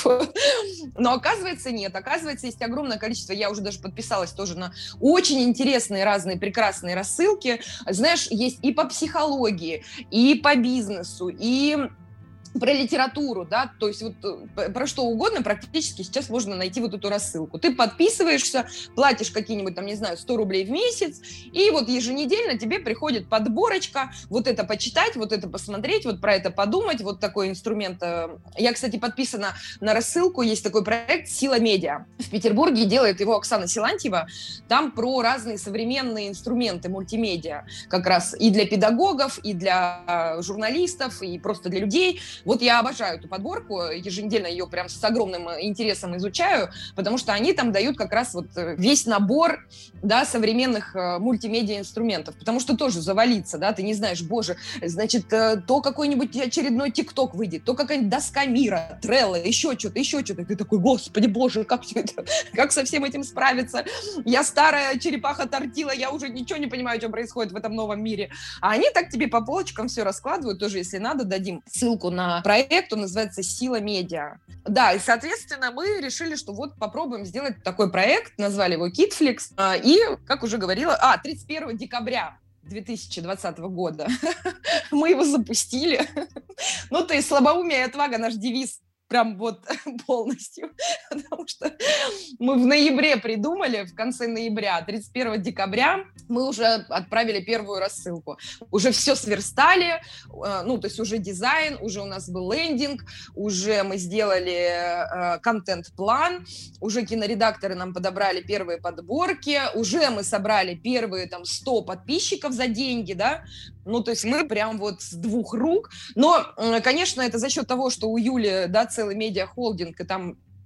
Но оказывается, нет. Оказывается, есть огромное количество, я уже даже подписалась тоже на очень интересные разные прекрасные рассылки. Знаешь, есть и по психологии, и по бизнесу, и про литературу, да, то есть вот про что угодно практически сейчас можно найти вот эту рассылку. Ты подписываешься, платишь какие-нибудь, там, не знаю, сто рублей в месяц, и вот еженедельно тебе приходит подборочка, вот это почитать, вот это посмотреть, вот про это подумать, вот такой инструмент. Я, кстати, подписана на рассылку, есть такой проект «Сила медиа». В Петербурге делает его Оксана Силантьева, там про разные современные инструменты мультимедиа, как раз и для педагогов, и для журналистов, и просто для людей. Вот я обожаю эту подборку, еженедельно ее прям с огромным интересом изучаю, потому что они там дают как раз вот весь набор, да, современных мультимедиа-инструментов, потому что тоже завалиться, да, ты не знаешь, боже, значит, то какой-нибудь очередной ТикТок выйдет, то какая-нибудь доска мира, Трелло, еще что-то, еще что-то, ты такой, господи, боже, как все это, как со всем этим справиться? Я старая черепаха-тортила, я уже ничего не понимаю, что происходит в этом новом мире. А они так тебе по полочкам все раскладывают, тоже, если надо, дадим ссылку на проект, он называется «Сила медиа». Да, и, соответственно, мы решили, что вот попробуем сделать такой проект, назвали его KidFlix, и, как уже говорила, а, тридцать первого декабря две тысячи двадцатого года мы его запустили. Ну, то есть слабоумие и отвага — наш девиз прям вот полностью, потому что мы в ноябре придумали, в конце ноября, тридцать первого декабря мы уже отправили первую рассылку. Уже все сверстали, ну, то есть уже дизайн, уже у нас был лендинг, уже мы сделали э, контент-план, уже киноредакторы нам подобрали первые подборки, уже мы собрали первые там сто подписчиков за деньги, да, ну, то есть мы прям вот с двух рук, но, конечно, это за счет того, что у Юли, да, целый медиахолдинг, и там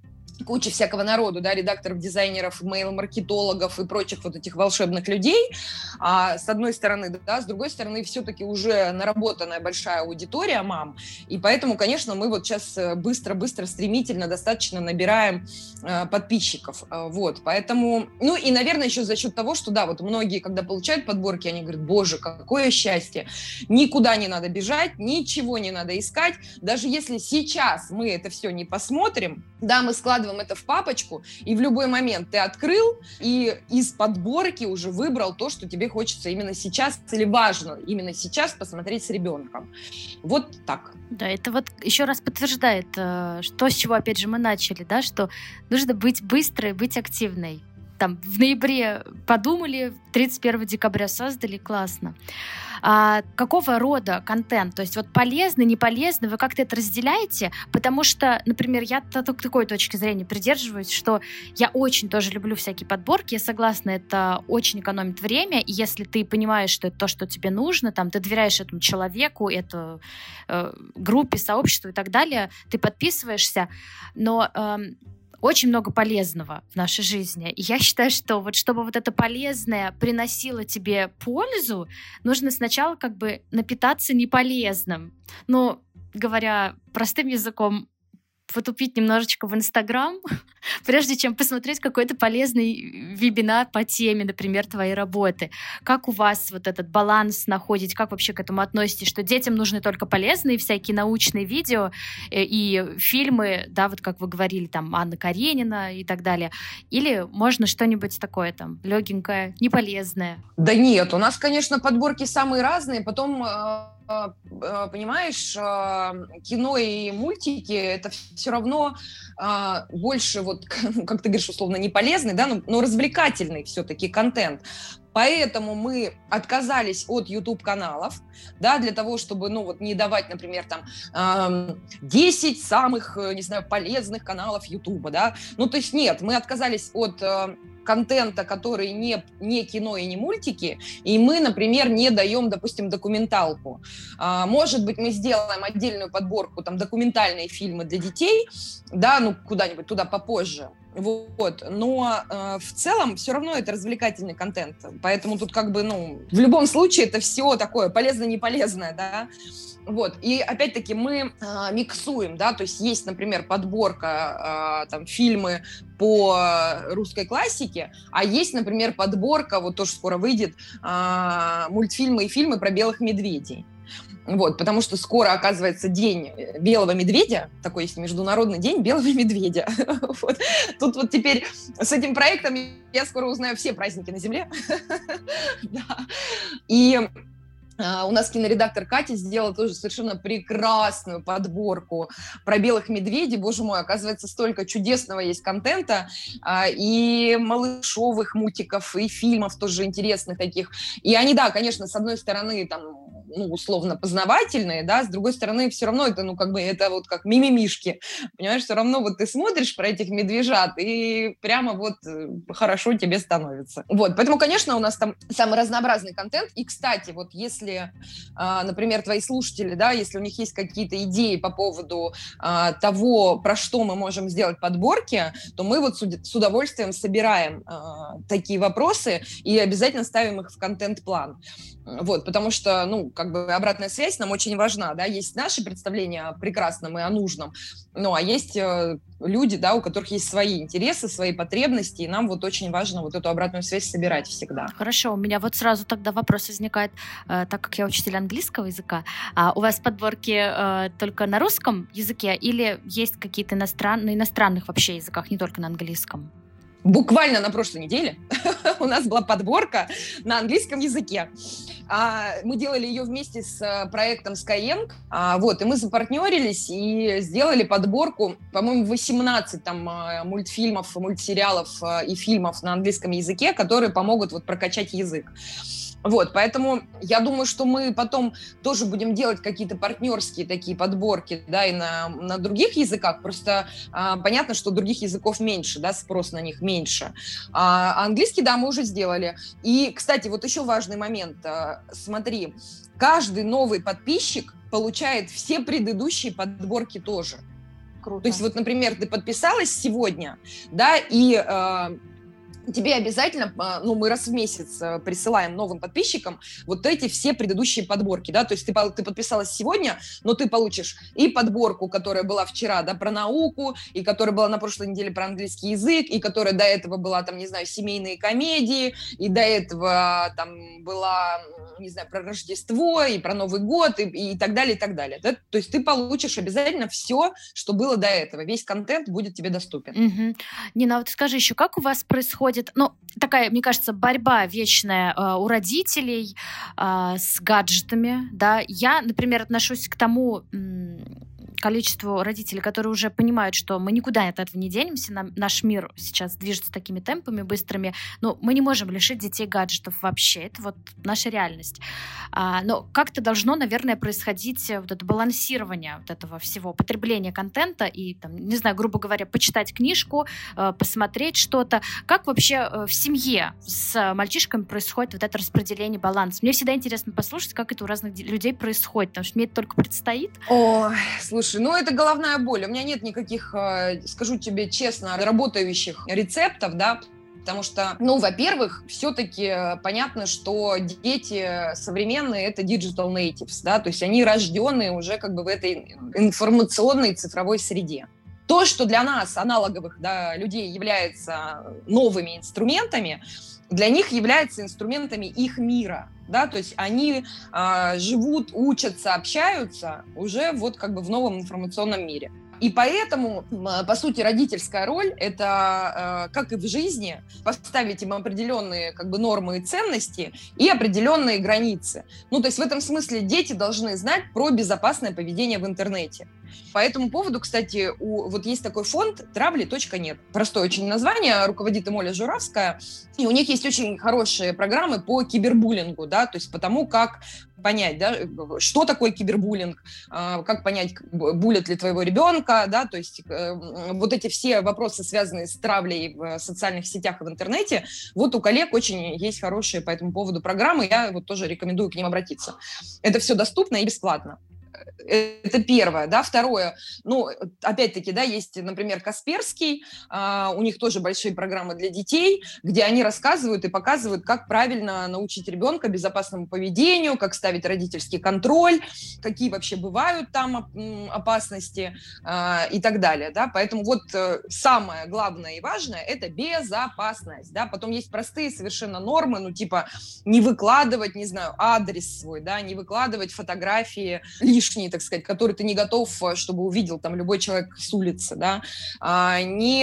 куча всякого народу, да, редакторов, дизайнеров, мейл-маркетологов и прочих вот этих волшебных людей, а, с одной стороны, да, с другой стороны, все-таки уже наработанная большая аудитория мам, и поэтому, конечно, мы вот сейчас быстро-быстро, стремительно, достаточно набираем а, подписчиков, а, вот, поэтому, ну и, наверное, еще за счет того, что, да, вот многие, когда получают подборки, они говорят, боже, какое счастье, никуда не надо бежать, ничего не надо искать, даже если сейчас мы это все не посмотрим, да, мы складываем это в папочку, и в любой момент ты открыл и из подборки уже выбрал то, что тебе хочется именно сейчас, или важно именно сейчас посмотреть с ребенком. Вот так. Да, это вот еще раз подтверждает, что, с чего, опять же, мы начали, да, что нужно быть быстрой, быть активной. Там в ноябре подумали, тридцать первого декабря создали, классно. А какого рода контент? То есть вот полезный, не полезный, вы как-то это разделяете? Потому что, например, я такой точки зрения придерживаюсь, что я очень тоже люблю всякие подборки, я согласна, это очень экономит время, и если ты понимаешь, что это то, что тебе нужно, там, ты доверяешь этому человеку, эту э, группе, сообществу и так далее, ты подписываешься, но... Э, очень много полезного в нашей жизни. И я считаю, что вот чтобы вот это полезное приносило тебе пользу, нужно сначала как бы напитаться неполезным. Ну, говоря простым языком, потупить немножечко в Инстаграм, прежде чем посмотреть какой-то полезный вебинар по теме, например, твоей работы. Как у вас вот этот баланс находите? Как вообще к этому относитесь? Что детям нужны только полезные всякие научные видео и фильмы, да, вот как вы говорили, там, Анна Каренина и так далее. Или можно что-нибудь такое там легенькое, неполезное? Да нет, у нас, конечно, подборки самые разные. Потом... понимаешь, кино и мультики — это все равно больше, вот, как ты говоришь, условно, не полезный, да, но, но развлекательный все-таки контент. Поэтому мы отказались от YouTube-каналов, да, для того, чтобы, ну, вот не давать, например, там, десять самых, не знаю, полезных каналов YouTube, да. Ну, то есть нет, мы отказались от контента, который не, не кино и не мультики, и мы, например, не даем, допустим, документалку. А, может быть, мы сделаем отдельную подборку, там, документальные фильмы для детей, да, ну, куда-нибудь туда попозже, вот, но э, в целом все равно это развлекательный контент, поэтому тут как бы, ну, в любом случае это все такое полезно-неполезное, да. Вот, и опять-таки мы э, миксуем, да, то есть есть, например, подборка, э, там, фильмы по русской классике, а есть, например, подборка, вот тоже скоро выйдет, э, мультфильмы и фильмы про белых медведей. Вот, потому что скоро, оказывается, день белого медведя, такой есть международный день белого медведя. Вот. Тут вот теперь с этим проектом я скоро узнаю все праздники на Земле. И у нас киноредактор Катя сделала тоже совершенно прекрасную подборку про белых медведей. Боже мой, оказывается, столько чудесного есть контента, и малышовых мультиков, и фильмов тоже интересных таких. И они, да, конечно, с одной стороны, там, ну, условно познавательные, да, с другой стороны, все равно это, ну, как бы, это вот как мимимишки, понимаешь, все равно вот ты смотришь про этих медвежат, и прямо вот хорошо тебе становится. Вот, поэтому, конечно, у нас там самый разнообразный контент, и, кстати, вот если, например, твои слушатели, да, если у них есть какие-то идеи по поводу того, про что мы можем сделать подборки, то мы вот с удовольствием собираем такие вопросы и обязательно ставим их в контент-план. Вот, потому что, ну, как бы обратная связь нам очень важна, да, есть наши представления о прекрасном и о нужном, ну, а есть э, люди, да, у которых есть свои интересы, свои потребности, и нам вот очень важно вот эту обратную связь собирать всегда. Хорошо, у меня вот сразу тогда вопрос возникает, э, так как я учитель английского языка, а у вас подборки э, только на русском языке или есть какие-то иностран... на иностранных вообще языках, не только на английском? Буквально на прошлой неделе у нас была подборка на английском языке. Мы делали ее вместе с проектом Skyeng, вот, и мы запартнерились и сделали подборку, по-моему, восемнадцать там мультфильмов, мультсериалов и фильмов на английском языке, которые помогут вот прокачать язык. Вот, поэтому я думаю, что мы потом тоже будем делать какие-то партнерские такие подборки, да, и на, на других языках, просто а, понятно, что других языков меньше, да, спрос на них меньше. А английский, да, мы уже сделали. И, кстати, вот еще важный момент, а, смотри, каждый новый подписчик получает все предыдущие подборки тоже. Круто. То есть вот, например, ты подписалась сегодня, да, и э, тебе обязательно, ну, мы раз в месяц присылаем новым подписчикам вот эти все предыдущие подборки, да, то есть ты, ты подписалась сегодня, но ты получишь и подборку, которая была вчера, да, про науку, и которая была на прошлой неделе про английский язык, и которая до этого была, там, не знаю, семейные комедии, и до этого там была, не знаю, про Рождество, и про Новый год, и, и так далее, и так далее, да? То есть ты получишь обязательно все, что было до этого, весь контент будет тебе доступен. Угу. Нина, вот скажи еще, как у вас происходит, ну, такая, мне кажется, борьба вечная э, у родителей э, с гаджетами, да. Я, например, отношусь к тому м- количеству родителей, которые уже понимают, что мы никуда от этого не денемся, нам, наш мир сейчас движется такими темпами быстрыми, но мы не можем лишить детей гаджетов вообще, это вот наша реальность. А, но как-то должно, наверное, происходить вот это балансирование вот этого всего, потребления контента и, там, не знаю, грубо говоря, почитать книжку, э, посмотреть что-то. Как вообще э, в семье с мальчишками происходит вот это распределение, баланс? Мне всегда интересно послушать, как это у разных людей происходит, потому что мне это только предстоит. О, слушай, ну это головная боль. У меня нет никаких, скажу тебе честно, работающих рецептов, да, потому что, ну, во-первых, все-таки понятно, что дети современные — это digital natives, да, то есть они рожденные уже как бы в этой информационной цифровой среде. То, что для нас, аналоговых, да, людей, является новыми инструментами, для них является инструментами их мира, да, то есть они э, живут, учатся, общаются уже вот как бы в новом информационном мире. И поэтому, по сути, родительская роль – это, как и в жизни, поставить им определенные как бы нормы и ценности и определенные границы. Ну, то есть в этом смысле дети должны знать про безопасное поведение в интернете. По этому поводу, кстати, у, вот есть такой фонд травли точка нет. Простое очень название, руководит им Оля Журавская. И у них есть очень хорошие программы по кибербуллингу, да, то есть по тому, как понять, да, что такое кибербуллинг, как понять, буллит ли твоего ребенка, да, то есть вот эти все вопросы, связанные с травлей в социальных сетях и в интернете, вот у коллег очень есть хорошие по этому поводу программы, я вот тоже рекомендую к ним обратиться. Это все доступно и бесплатно. Это первое, да. Второе, ну, опять-таки, да, есть, например, Касперский, а, у них тоже большие программы для детей, где они рассказывают и показывают, как правильно научить ребенка безопасному поведению, как ставить родительский контроль, какие вообще бывают там опасности а, и так далее, да. Поэтому вот самое главное и важное – это безопасность, да. Потом есть простые совершенно нормы, ну, типа не выкладывать, не знаю, адрес свой, да, не выкладывать фотографии лишние, так сказать, который ты не готов, чтобы увидел там любой человек с улицы, да, а, не,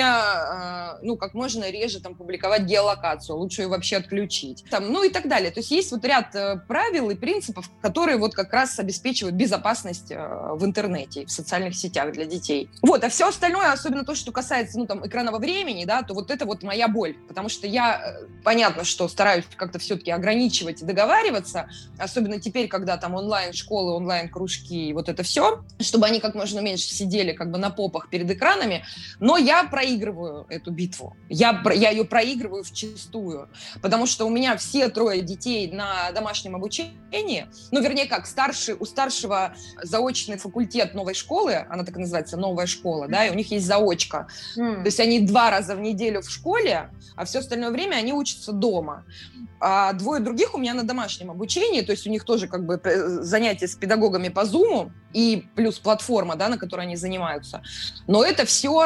а, ну, как можно реже там публиковать геолокацию, лучше ее вообще отключить, там, ну и так далее. То есть есть вот ряд правил и принципов, которые вот как раз обеспечивают безопасность в интернете, в социальных сетях для детей. Вот, а все остальное, особенно то, что касается, ну, там, экранного времени, да, то вот это вот моя боль, потому что я, понятно, что стараюсь как-то все-таки ограничивать и договариваться, особенно теперь, когда там онлайн-школы, онлайн-кружки, и вот это все, чтобы они как можно меньше сидели как бы на попах перед экранами, но я проигрываю эту битву. Я, я ее проигрываю вчистую, потому что у меня все трое детей на домашнем обучении, ну, вернее, как, старший, у старшего заочный факультет новой школы, она так и называется, новая школа, да, и у них есть заочка. Mm. То есть они два раза в неделю в школе, а все остальное время они учатся дома. А двое других у меня на домашнем обучении, то есть у них тоже как бы занятия с педагогами по Zoom и плюс платформа, да, на которой они занимаются. Но это все,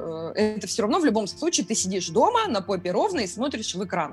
это все равно в любом случае ты сидишь дома на попе ровно и смотришь в экран.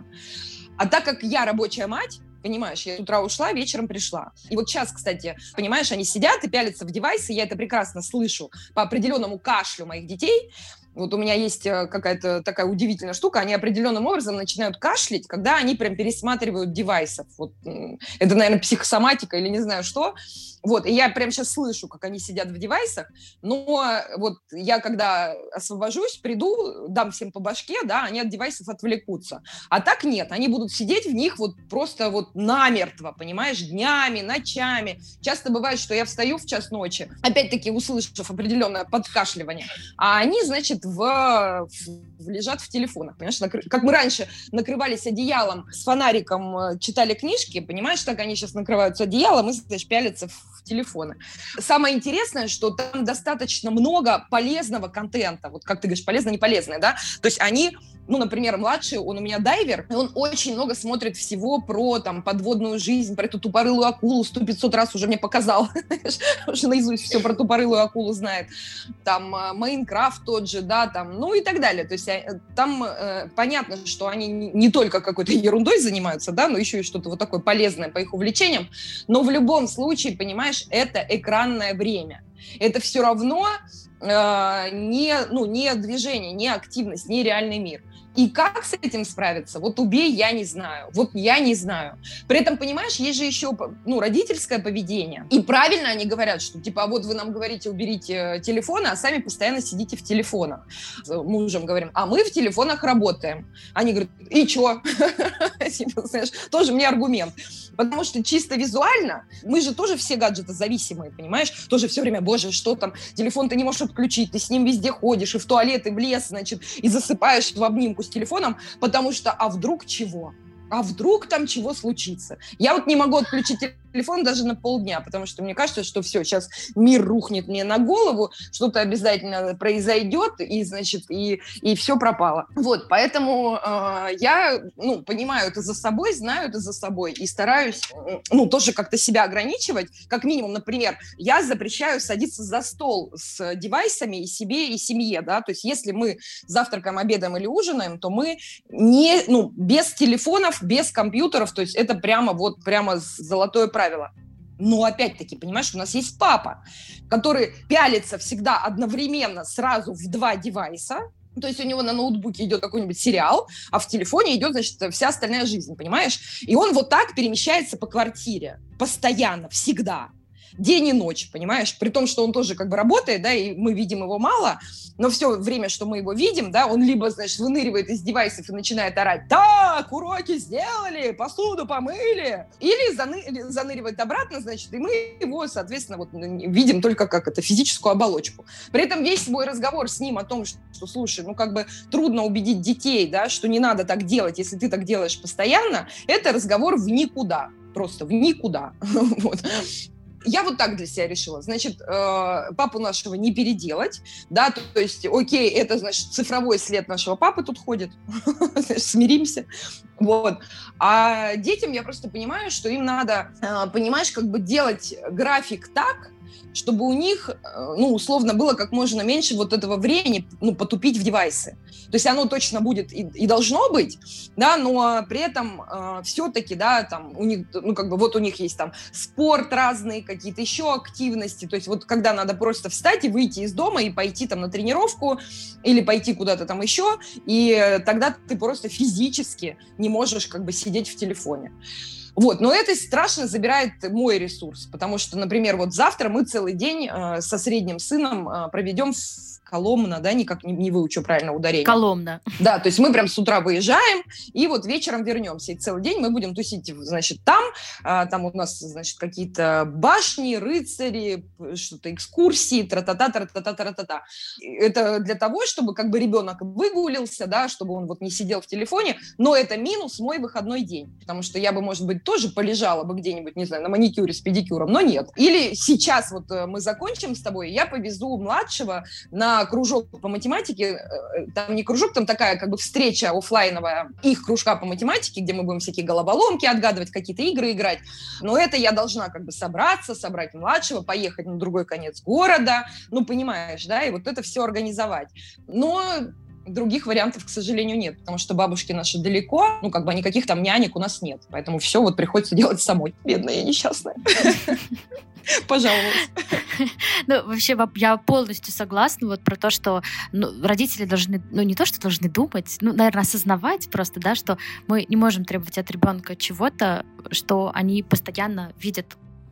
А так как я рабочая мать, понимаешь, я с утра ушла, вечером пришла. И вот сейчас, кстати, понимаешь, они сидят и пялятся в девайсы, я это прекрасно слышу по определенному кашлю моих детей. Вот у меня есть какая-то такая удивительная штука, они определенным образом начинают кашлять, когда они прям пересматривают девайсов. Вот, это, наверное, психосоматика или не знаю что. Вот, и я прям сейчас слышу, как они сидят в девайсах, но вот я, когда освобожусь, приду, дам всем по башке, да, они от девайсов отвлекутся. А так нет, они будут сидеть в них вот просто вот намертво, понимаешь, днями, ночами. Часто бывает, что я встаю в час ночи, опять-таки услышав определенное подкашливание, а они, значит, в, в, лежат в телефонах, понимаешь? Накры... Как мы раньше накрывались одеялом с фонариком, читали книжки, понимаешь, так они сейчас накрываются одеялом и, знаешь, пялятся в телефоны. Самое интересное, что там достаточно много полезного контента. Вот как ты говоришь, полезно, не полезное, да? То есть они, ну, например, младший, он у меня дайвер, и он очень много смотрит всего про там подводную жизнь, про эту тупорылую акулу, сто пятьсот раз уже мне показал, уже наизусть все про тупорылую акулу знает. Там Майнкрафт тот же, да, там, ну и так далее. То есть там э, понятно, что они не только какой-то ерундой занимаются, да, но еще и что-то вот такое полезное по их увлечениям, но в любом случае, понимаешь, это экранное время. Это все равно э, не, ну, не движение, не активность, не реальный мир. И как с этим справиться? Вот убей, я не знаю. Вот я не знаю. При этом, понимаешь, есть же еще, ну, родительское поведение. И правильно они говорят, что типа, а вот вы нам говорите, уберите телефоны, а сами постоянно сидите в телефонах. С мужем говорим, а мы в телефонах работаем. Они говорят, и чё? Тоже мне аргумент. Потому что чисто визуально мы же тоже все гаджеты зависимые, понимаешь? Тоже все время, боже, что там, телефон ты не можешь отключить, ты с ним везде ходишь, и в туалет, и в лес, значит, и засыпаешь в обнимку с телефоном, потому что, а вдруг чего? А вдруг там чего случится? Я вот не могу отключить телефон даже на полдня, потому что мне кажется, что все, сейчас мир рухнет мне на голову, что-то обязательно произойдет, и, значит, и, и все пропало. Вот, поэтому э, я, ну, понимаю это за собой, знаю это за собой, и стараюсь, ну, тоже как-то себя ограничивать. Как минимум, например, я запрещаю садиться за стол с девайсами и себе, и семье, да, то есть если мы завтракаем, обедаем или ужинаем, то мы не, ну, без телефонов, без компьютеров, то есть это прямо вот, прямо золотое правило. Но опять-таки, понимаешь, у нас есть папа, который пялится всегда одновременно сразу в два девайса, то есть у него на ноутбуке идет какой-нибудь сериал, а в телефоне идет, значит, вся остальная жизнь, понимаешь? И он вот так перемещается по квартире, постоянно, всегда. День и ночь, понимаешь? При том, что он тоже как бы работает, да, и мы видим его мало, но все время, что мы его видим, да, он либо, значит, выныривает из девайсов и начинает орать: «Так, уроки сделали, посуду помыли!» Или заны- заныривает обратно, значит, и мы его, соответственно, вот видим только как это, физическую оболочку. При этом весь мой разговор с ним о том, что, что, слушай, ну как бы трудно убедить детей, да, что не надо так делать, если ты так делаешь постоянно, это разговор в никуда, просто в никуда, вот. Я вот так для себя решила. Значит, папу нашего не переделать, да, то, то есть, окей, это, значит, цифровой след нашего папы тут ходит, смиримся, вот. А детям я просто понимаю, что им надо, понимаешь, как бы делать график так, чтобы у них, ну, условно, было как можно меньше вот этого времени, ну, потупить в девайсы. То есть оно точно будет и, и должно быть, да, но при этом э, все-таки, да, там у них, ну, как бы вот у них есть там спорт разный, какие-то еще активности, то есть вот когда надо просто встать и выйти из дома и пойти там на тренировку или пойти куда-то там еще, и тогда ты просто физически не можешь как бы сидеть в телефоне. Вот, но это страшно забирает мой ресурс, потому что, например, вот завтра мы целый день э, со средним сыном э, проведем в Коломна, да, никак не, не выучу правильно ударение. Коломна. Да, то есть мы прям с утра выезжаем, и вот вечером вернемся. И целый день мы будем тусить, значит, там. А, там у нас, значит, какие-то башни, рыцари, что-то экскурсии, тра-та-та, тра-та-та, тра-та-та. Это для того, чтобы как бы ребенок выгулился, да, чтобы он вот не сидел в телефоне, но это минус мой выходной день, потому что я бы, может быть, тоже полежала бы где-нибудь, не знаю, на маникюре с педикюром, но нет. Или сейчас вот мы закончим с тобой, я повезу младшего на кружок по математике, там не кружок, там такая как бы встреча офлайновая их кружка по математике, где мы будем всякие головоломки отгадывать, какие-то игры играть. Но это я должна как бы собраться, собрать младшего, поехать на другой конец города, ну, понимаешь, да, и вот это все организовать. Но других вариантов, к сожалению, нет, потому что бабушки наши далеко, ну, как бы никаких там нянек у нас нет, поэтому все вот приходится делать самой. Бедная я несчастная. Пожалуйста. Ну, вообще, я полностью согласна вот про то, что ну, родители должны, ну, не то, что должны думать, ну, наверное, осознавать просто, да, что мы не можем требовать от ребенка чего-то, что они постоянно видят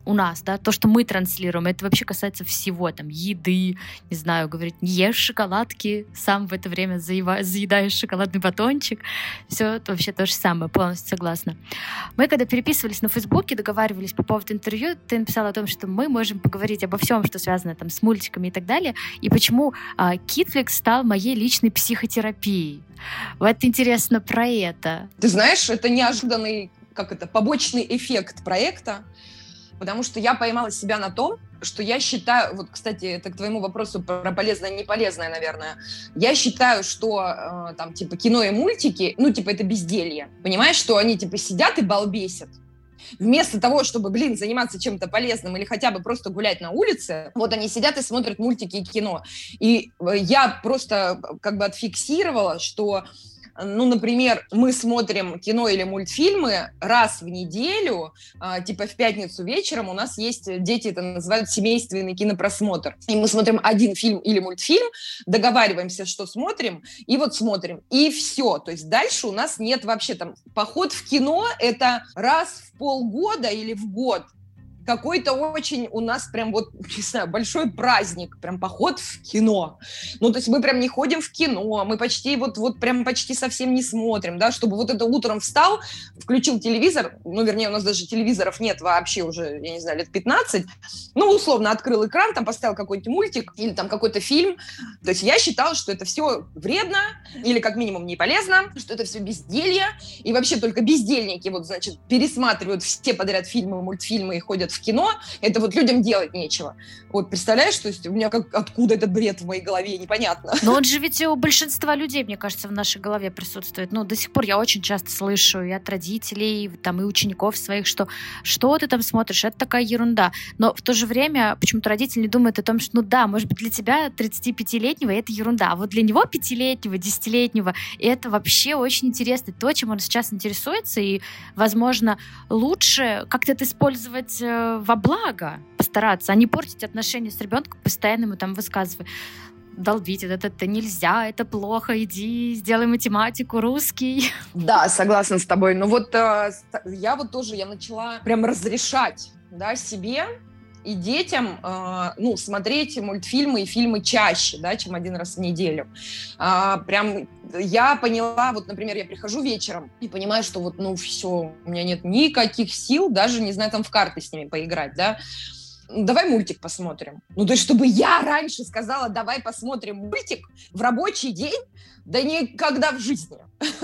у нас, да, то, что мы транслируем, это вообще касается всего, там, еды, не знаю, говорит, не ешь шоколадки, сам в это время заева- заедаешь шоколадный батончик, все это вообще то же самое, полностью согласна. Мы, когда переписывались на Фейсбуке, договаривались по поводу интервью, ты написала о том, что мы можем поговорить обо всем, что связано там с мультиками и так далее, и почему а, Kidflix стал моей личной психотерапией. Вот интересно про это. Ты знаешь, это неожиданный, как это, побочный эффект проекта, потому что я поймала себя на том, что я считаю, вот, кстати, это к твоему вопросу про полезное и неполезное, наверное, я считаю, что э, там, типа, кино и мультики, ну, типа, это безделье, понимаешь, что они, типа, сидят и балбесят. Вместо того, чтобы, блин, заниматься чем-то полезным или хотя бы просто гулять на улице, вот они сидят и смотрят мультики и кино. И я просто как бы отфиксировала, что, ну, например, мы смотрим кино или мультфильмы раз в неделю, а, типа в пятницу вечером у нас есть, дети это называют семейственный кинопросмотр. И мы смотрим один фильм или мультфильм, договариваемся, что смотрим, и вот смотрим. И все. То есть дальше у нас нет вообще там... Поход в кино — это раз в полгода или в год. Какой-то очень у нас прям вот, не знаю, большой праздник, прям поход в кино. Ну, то есть мы прям не ходим в кино, мы почти вот, вот прям почти совсем не смотрим, да, чтобы вот это утром встал, включил телевизор, ну, вернее, у нас даже телевизоров нет вообще уже, я не знаю, лет пятнадцать, ну, условно, открыл экран, там поставил какой-нибудь мультик или там какой-то фильм. То есть я считала, что это все вредно или как минимум не полезно, что это все безделье, и вообще только бездельники вот, значит, пересматривают все подряд фильмы, мультфильмы и ходят в кино, это вот людям делать нечего. Вот представляешь, то есть у меня как, откуда этот бред в моей голове, непонятно. Но он же ведь у большинства людей, мне кажется, в нашей голове присутствует. Ну, до сих пор я очень часто слышу и от родителей, там, и учеников своих, что что ты там смотришь, это такая ерунда. Но в то же время почему-то родители не думают о том, что, ну да, может быть, для тебя тридцатипятилетнего это ерунда, а вот для него пятилетнего, десятилетнего это вообще очень интересно. То, чем он сейчас интересуется, и, возможно, лучше как-то это использовать во благо, постараться, а не портить отношения с ребенком, постоянно ему там высказывая, долбить, это, это нельзя, это плохо, иди, сделай математику, русский. Да, согласна с тобой. Но вот э, я вот тоже, я начала прям разрешать, да, себе и детям, э, ну, смотреть мультфильмы и фильмы чаще, да, чем один раз в неделю. А, прям я поняла, вот, например, я прихожу вечером и понимаю, что вот, ну, все, у меня нет никаких сил, даже, не знаю, там в карты с ними поиграть, да. Давай мультик посмотрим. Ну, то есть, чтобы я раньше сказала, давай посмотрим мультик в рабочий день, да никогда в жизни.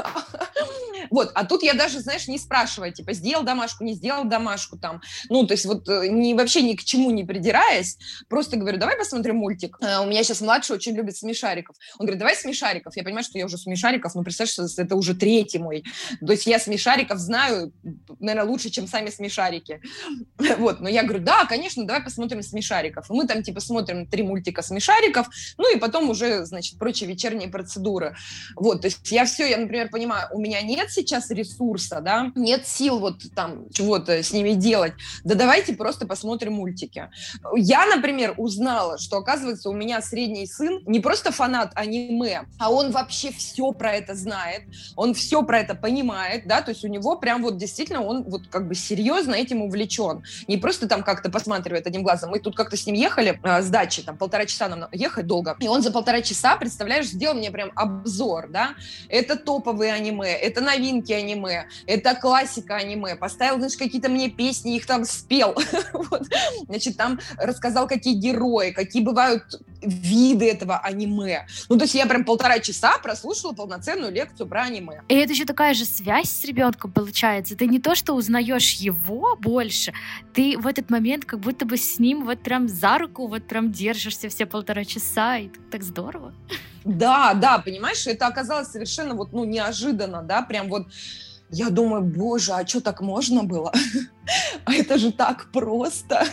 Вот, а тут я даже, знаешь, не спрашиваю, типа, сделал домашку, не сделал домашку там. Ну, то есть вот не, вообще ни к чему не придираясь, просто говорю, давай посмотрим мультик. А, у меня сейчас младший очень любит «Смешариков». Он говорит, давай «Смешариков». Я понимаю, что я уже «Смешариков», но представляешь, это уже третий мой. То есть я «Смешариков» знаю, наверное, лучше, чем сами «Смешарики». Вот, но я говорю, да, конечно, давай посмотрим «Смешариков». И мы там, типа, смотрим три мультика «Смешариков», ну и потом уже, значит, прочие вечерние процедуры. Вот, то есть я все, я, например, понимаю, у меня нет сейчас ресурса, да, нет сил вот там чего-то с ними делать, да давайте просто посмотрим мультики. Я, например, узнала, что, оказывается, у меня средний сын не просто фанат аниме, а он вообще все про это знает, он все про это понимает, да, то есть у него прям вот действительно он вот как бы серьезно этим увлечен, не просто там как-то посматривает одним глазом. Мы тут как-то с ним ехали э, с дачи, там полтора часа нам ехать долго, и он за полтора часа, представляешь, сделал мне прям обзор, да, это топовые аниме, это новинки аниме, это классика аниме, поставил, знаешь, какие-то мне песни, их там спел, вот. Значит, там рассказал, какие герои, какие бывают виды этого аниме. Ну, то есть я прям полтора часа прослушала полноценную лекцию про аниме. И это еще такая же связь с ребенком получается. Ты не то, что узнаешь его больше, ты в этот момент как будто бы с ним вот прям за руку вот прям держишься все полтора часа, и так здорово. Да, да, понимаешь, это оказалось совершенно вот, ну, неожиданно, да, прям вот я думаю, боже, а что так можно было? А это же так просто.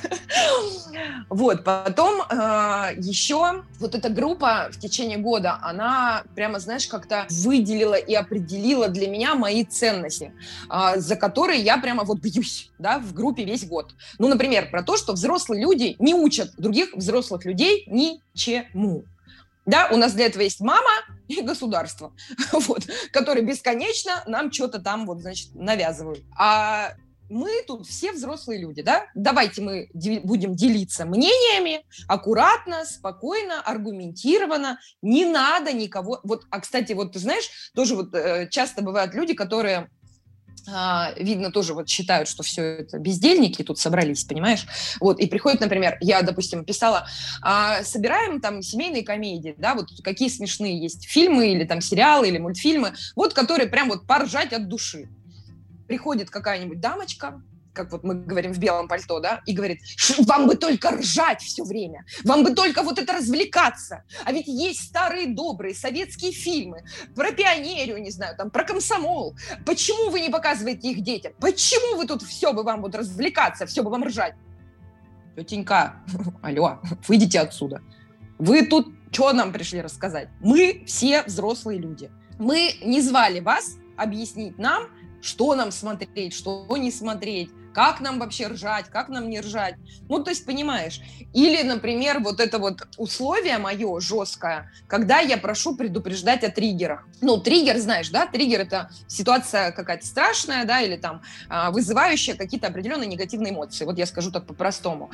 Вот, потом э, еще вот эта группа в течение года, она прямо, знаешь, как-то выделила и определила для меня мои ценности, э, за которые я прямо вот бьюсь, да, в группе весь год. Ну, например, про то, что взрослые люди не учат других взрослых людей ничему. Да, у нас для этого есть мама и государство, вот, которые бесконечно нам что-то там, вот, значит, навязывают. А мы тут все взрослые люди, да? Давайте мы де- будем делиться мнениями аккуратно, спокойно, аргументированно. Не надо никого... Вот, а, кстати, вот ты знаешь, тоже вот э, часто бывают люди, которые... Uh, видно, тоже вот считают, что все это бездельники тут собрались, понимаешь? Вот, и приходит, например, я, допустим, писала, а, собираем там семейные комедии, да, вот какие смешные есть фильмы или там сериалы или мультфильмы, вот, которые прям вот поржать от души. Приходит какая-нибудь дамочка, как вот мы говорим в белом пальто, да, и говорит, вам бы только ржать все время, вам бы только вот это развлекаться, а ведь есть старые добрые советские фильмы про пионерию, не знаю, там, про комсомол, почему вы не показываете их детям, почему вы тут все бы вам вот развлекаться, все бы вам ржать? Тетенька, алло, выйдите отсюда, вы тут что нам пришли рассказать? Мы все взрослые люди, мы не звали вас объяснить нам, что нам смотреть, что не смотреть, как нам вообще ржать, как нам не ржать. Ну, то есть, понимаешь. Или, например, вот это вот условие мое жесткое, когда я прошу предупреждать о триггерах. Ну, триггер, знаешь, да, триггер – это ситуация какая-то страшная, да, или там вызывающая какие-то определенные негативные эмоции. Вот я скажу так по-простому.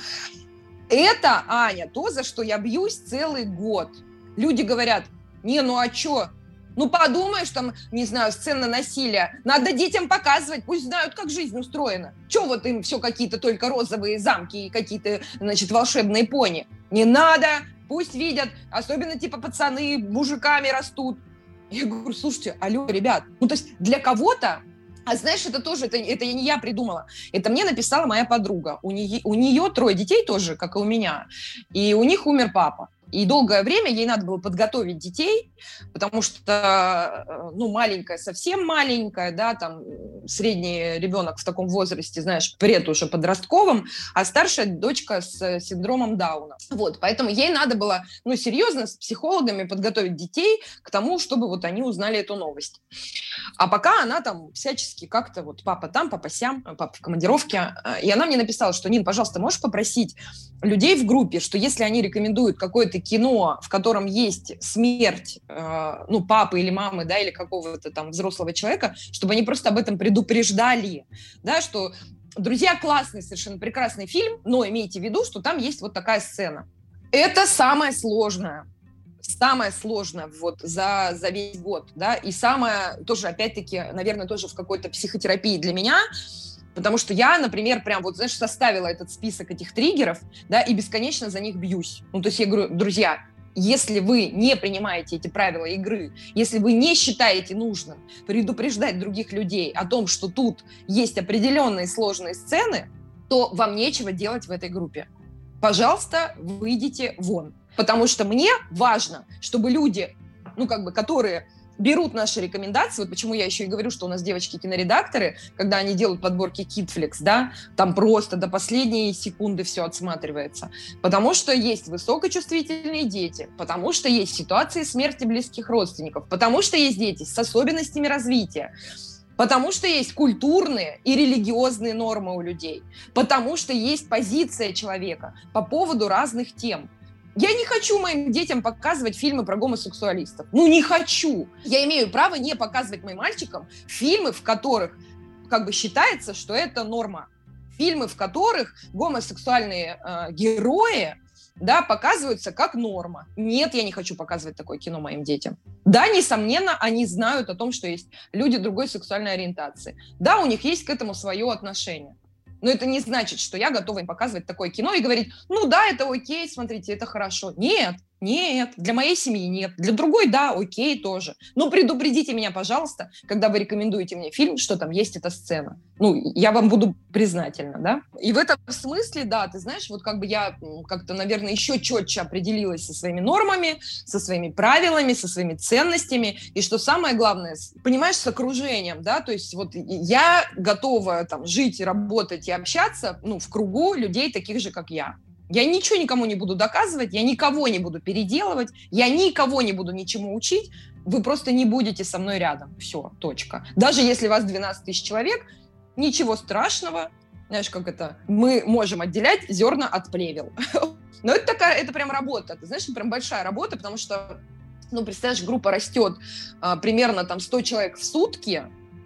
Это, Аня, то, за что я бьюсь целый год. Люди говорят, не, ну а что? Ну, подумаешь, там, не знаю, сцена насилия. Надо детям показывать, пусть знают, как жизнь устроена. Че вот им все какие-то только розовые замки и какие-то, значит, волшебные пони? Не надо, пусть видят. Особенно, типа, пацаны мужиками растут. Я говорю, слушайте, алло, ребят, ну, то есть для кого-то, а знаешь, это тоже, это, это не я придумала, это мне написала моя подруга. У нее, у нее трое детей тоже, как и у меня, и у них умер папа. И долгое время ей надо было подготовить детей, потому что, ну, маленькая, совсем маленькая, да, там, средний ребенок в таком возрасте, знаешь, пред уже подростковым, а старшая дочка с синдромом Дауна. Вот, поэтому ей надо было, ну, серьезно с психологами подготовить детей к тому, чтобы вот они узнали эту новость. А пока она там всячески как-то вот папа там, папа сям, папа в командировке, и она мне написала, что, Нин, пожалуйста, можешь попросить людей в группе, что если они рекомендуют какое-то кино, в котором есть смерть, э, ну, папы или мамы, да, или какого-то там взрослого человека, чтобы они просто об этом предупреждали, да, что, друзья, классный, совершенно прекрасный фильм, но имейте в виду, что там есть вот такая сцена. Это самое сложное. Самое сложное вот за, за весь год, да, и самое тоже, опять-таки, наверное, тоже в какой-то психотерапии для меня, потому что я, например, прям вот, знаешь, составила этот список этих триггеров, да, и бесконечно за них бьюсь. Ну, то есть я говорю, друзья, если вы не принимаете эти правила игры, если вы не считаете нужным предупреждать других людей о том, что тут есть определенные сложные сцены, то вам нечего делать в этой группе. Пожалуйста, выйдите вон. Потому что мне важно, чтобы люди, ну, как бы, которые берут наши рекомендации, вот почему я еще и говорю, что у нас девочки-киноредакторы, когда они делают подборки Kidflix, да, там просто до последней секунды все отсматривается. Потому что есть высокочувствительные дети, потому что есть ситуации смерти близких родственников, потому что есть дети с особенностями развития, потому что есть культурные и религиозные нормы у людей, потому что есть позиция человека по поводу разных тем. Я не хочу моим детям показывать фильмы про гомосексуалистов. Ну, не хочу. Я имею право не показывать моим мальчикам фильмы, в которых как бы считается, что это норма. Фильмы, в которых гомосексуальные э, герои, да, показываются как норма. Нет, я не хочу показывать такое кино моим детям. Да, несомненно, они знают о том, что есть люди другой сексуальной ориентации. Да, у них есть к этому свое отношение. Но это не значит, что я готова им показывать такое кино и говорить, ну да, это окей, смотрите, это хорошо. Нет, нет, для моей семьи нет. Для другой, да, окей тоже. Но предупредите меня, пожалуйста, когда вы рекомендуете мне фильм, что там есть эта сцена. Ну, я вам буду признательна, да. И в этом смысле, да, ты знаешь, вот как бы я как-то, наверное, еще четче определилась со своими нормами, со своими правилами, со своими ценностями. И что самое главное, понимаешь, с окружением, да, то есть вот я готова там жить, работать и общаться, ну, в кругу людей таких же, как я. Я ничего никому не буду доказывать, я никого не буду переделывать, я никого не буду ничему учить, вы просто не будете со мной рядом. Все, точка. Даже если вас двенадцать тысяч человек, ничего страшного, знаешь, как это, мы можем отделять зерна от плевел. Но это такая, это прям работа, ты знаешь, это прям большая работа, потому что, ну, представляешь, группа растет а, примерно там сто человек в сутки,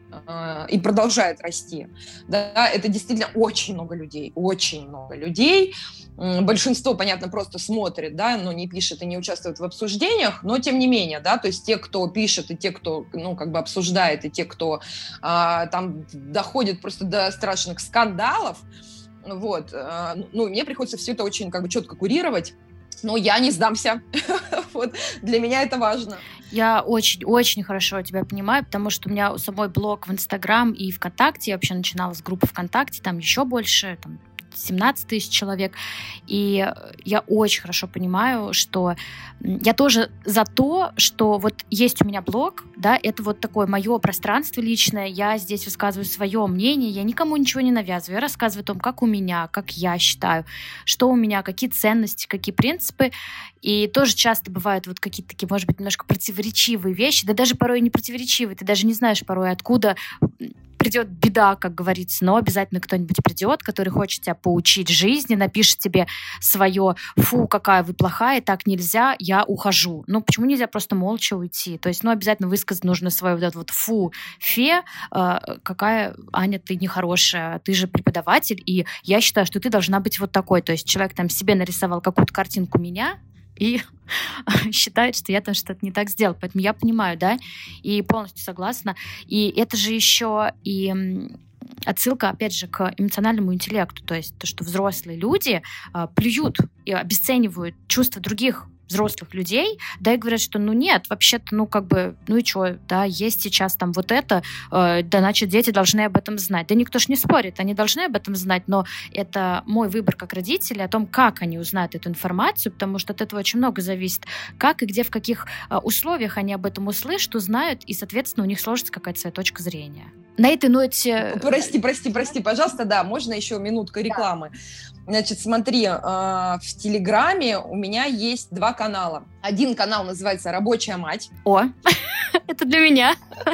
и продолжает расти. Да, это действительно очень много людей, очень много людей. Большинство, понятно, просто смотрит, да, но не пишет и не участвует в обсуждениях, но тем не менее, да, то есть те, кто пишет, и те, кто, ну, как бы обсуждает, и те, кто а, там доходит просто до страшных скандалов, вот, а, ну, мне приходится все это очень, как бы, четко курировать, но я не сдамся, вот, для меня это важно. Я очень-очень хорошо тебя понимаю, потому что у меня у самой блог в Инстаграм и ВКонтакте, я вообще начинала с группы ВКонтакте, там еще больше, там, семнадцать тысяч человек, и я очень хорошо понимаю, что я тоже за то, что вот есть у меня блог, да, это вот такое мое пространство личное, я здесь высказываю свое мнение, я никому ничего не навязываю, я рассказываю о том, как у меня, как я считаю, что у меня, какие ценности, какие принципы, и тоже часто бывают вот какие-то такие, может быть, немножко противоречивые вещи, да даже порой не противоречивые, ты даже не знаешь порой, откуда придет беда, как говорится, но обязательно кто-нибудь придет, который хочет тебя поучить жизни, напишет тебе свое «фу, какая вы плохая, так нельзя, я ухожу». Ну, почему нельзя просто молча уйти? То есть, ну, обязательно высказать нужно свое вот это вот «фу, фе, э, какая, Аня, ты нехорошая, ты же преподаватель, и я считаю, что ты должна быть вот такой». То есть человек там себе нарисовал какую-то картинку меня, и считает, что я там что-то не так сделала. Поэтому я понимаю, да, и полностью согласна. И это же еще и отсылка, опять же, к эмоциональному интеллекту. То есть то, что взрослые люди а, плюют и обесценивают чувства других взрослых людей, да, и говорят, что ну нет, вообще-то, ну как бы, ну и что, да, есть сейчас там вот это, э, да, значит, дети должны об этом знать. Да никто ж не спорит, они должны об этом знать, но это мой выбор как родителя о том, как они узнают эту информацию, потому что от этого очень много зависит, как и где, в каких э, условиях они об этом услышат, узнают, и, соответственно, у них сложится какая-то своя точка зрения. На этой ноте... Прости, прости, прости, пожалуйста, да, можно еще минутка рекламы? Значит, смотри, в Телеграме у меня есть два канала. Один канал называется «Рабочая мать». О, это для меня.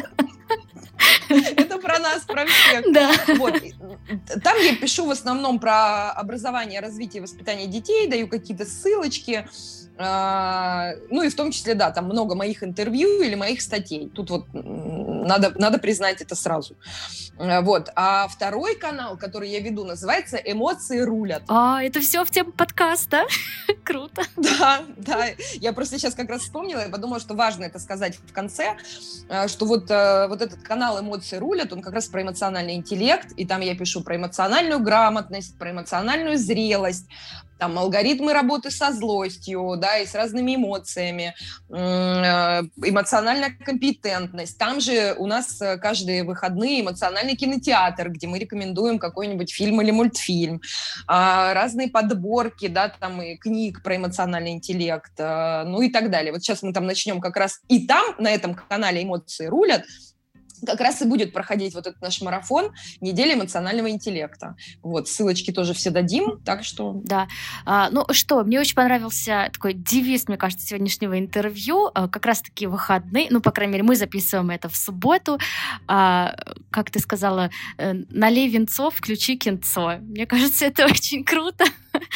Это про нас, про всех. Да. Вот. Там я пишу в основном про образование, развитие и воспитание детей, даю какие-то ссылочки. Ну и в том числе, да, там много моих интервью или моих статей. Тут вот надо, надо признать это сразу. Вот. А второй канал, который я веду, называется «Эмоции рулят». А, это все в тему подкаста. Круто. Да, да. Я просто сейчас как раз вспомнила и подумала, что важно это сказать в конце, что вот, вот этот канал «Эмоции рулят», он как раз про эмоциональный интеллект, и там я пишу про эмоциональную грамотность, про эмоциональную зрелость, там алгоритмы работы со злостью, да, и с разными эмоциями, эмоциональная компетентность. Там же у нас каждые выходные эмоциональный кинотеатр, где мы рекомендуем какой-нибудь фильм или мультфильм, разные подборки, да, там и книг про эмоциональный интеллект, ну и так далее. Вот сейчас мы там начнем как раз и там, на этом канале «Эмоции рулят», как раз и будет проходить вот этот наш марафон «Неделя эмоционального интеллекта». Вот, ссылочки тоже все дадим, так что... Да. А, ну что, мне очень понравился такой девиз, мне кажется, сегодняшнего интервью. А, как раз-таки выходные, ну, по крайней мере, мы записываем это в субботу. А, как ты сказала, налей винцо, включи кинцо. Мне кажется, это очень круто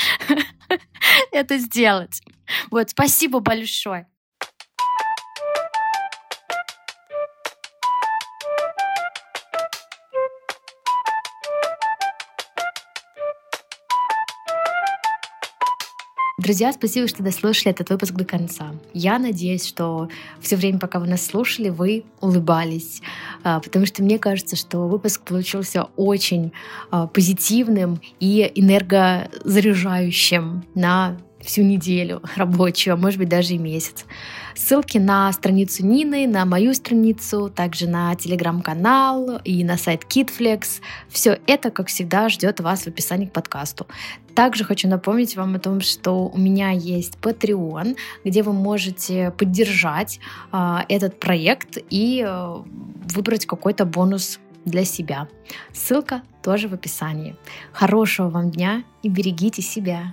это сделать. Вот, спасибо большое. Друзья, спасибо, что дослушали этот выпуск до конца. Я надеюсь, что все время, пока вы нас слушали, вы улыбались, потому что мне кажется, что выпуск получился очень позитивным и энергозаряжающим на всю неделю рабочую, а может быть даже и месяц. Ссылки на страницу Нины, на мою страницу, также на телеграм-канал и на сайт KidFlex. Все это, как всегда, ждет вас в описании к подкасту. Также хочу напомнить вам о том, что у меня есть Patreon, где вы можете поддержать э, этот проект и э, выбрать какой-то бонус для себя. Ссылка тоже в описании. Хорошего вам дня и берегите себя.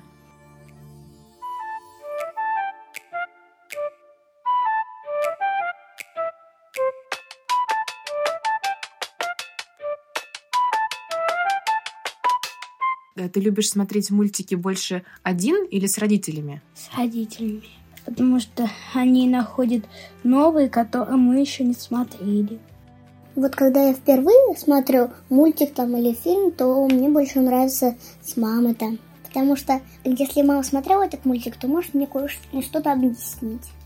Ты любишь смотреть мультики больше один или с родителями? С родителями. Потому что они находят новые, которые мы еще не смотрели. Вот когда я впервые смотрю мультик там или фильм, то мне больше нравится с мамой там. Потому что если мама смотрела этот мультик, то может мне кое-что что-то объяснить.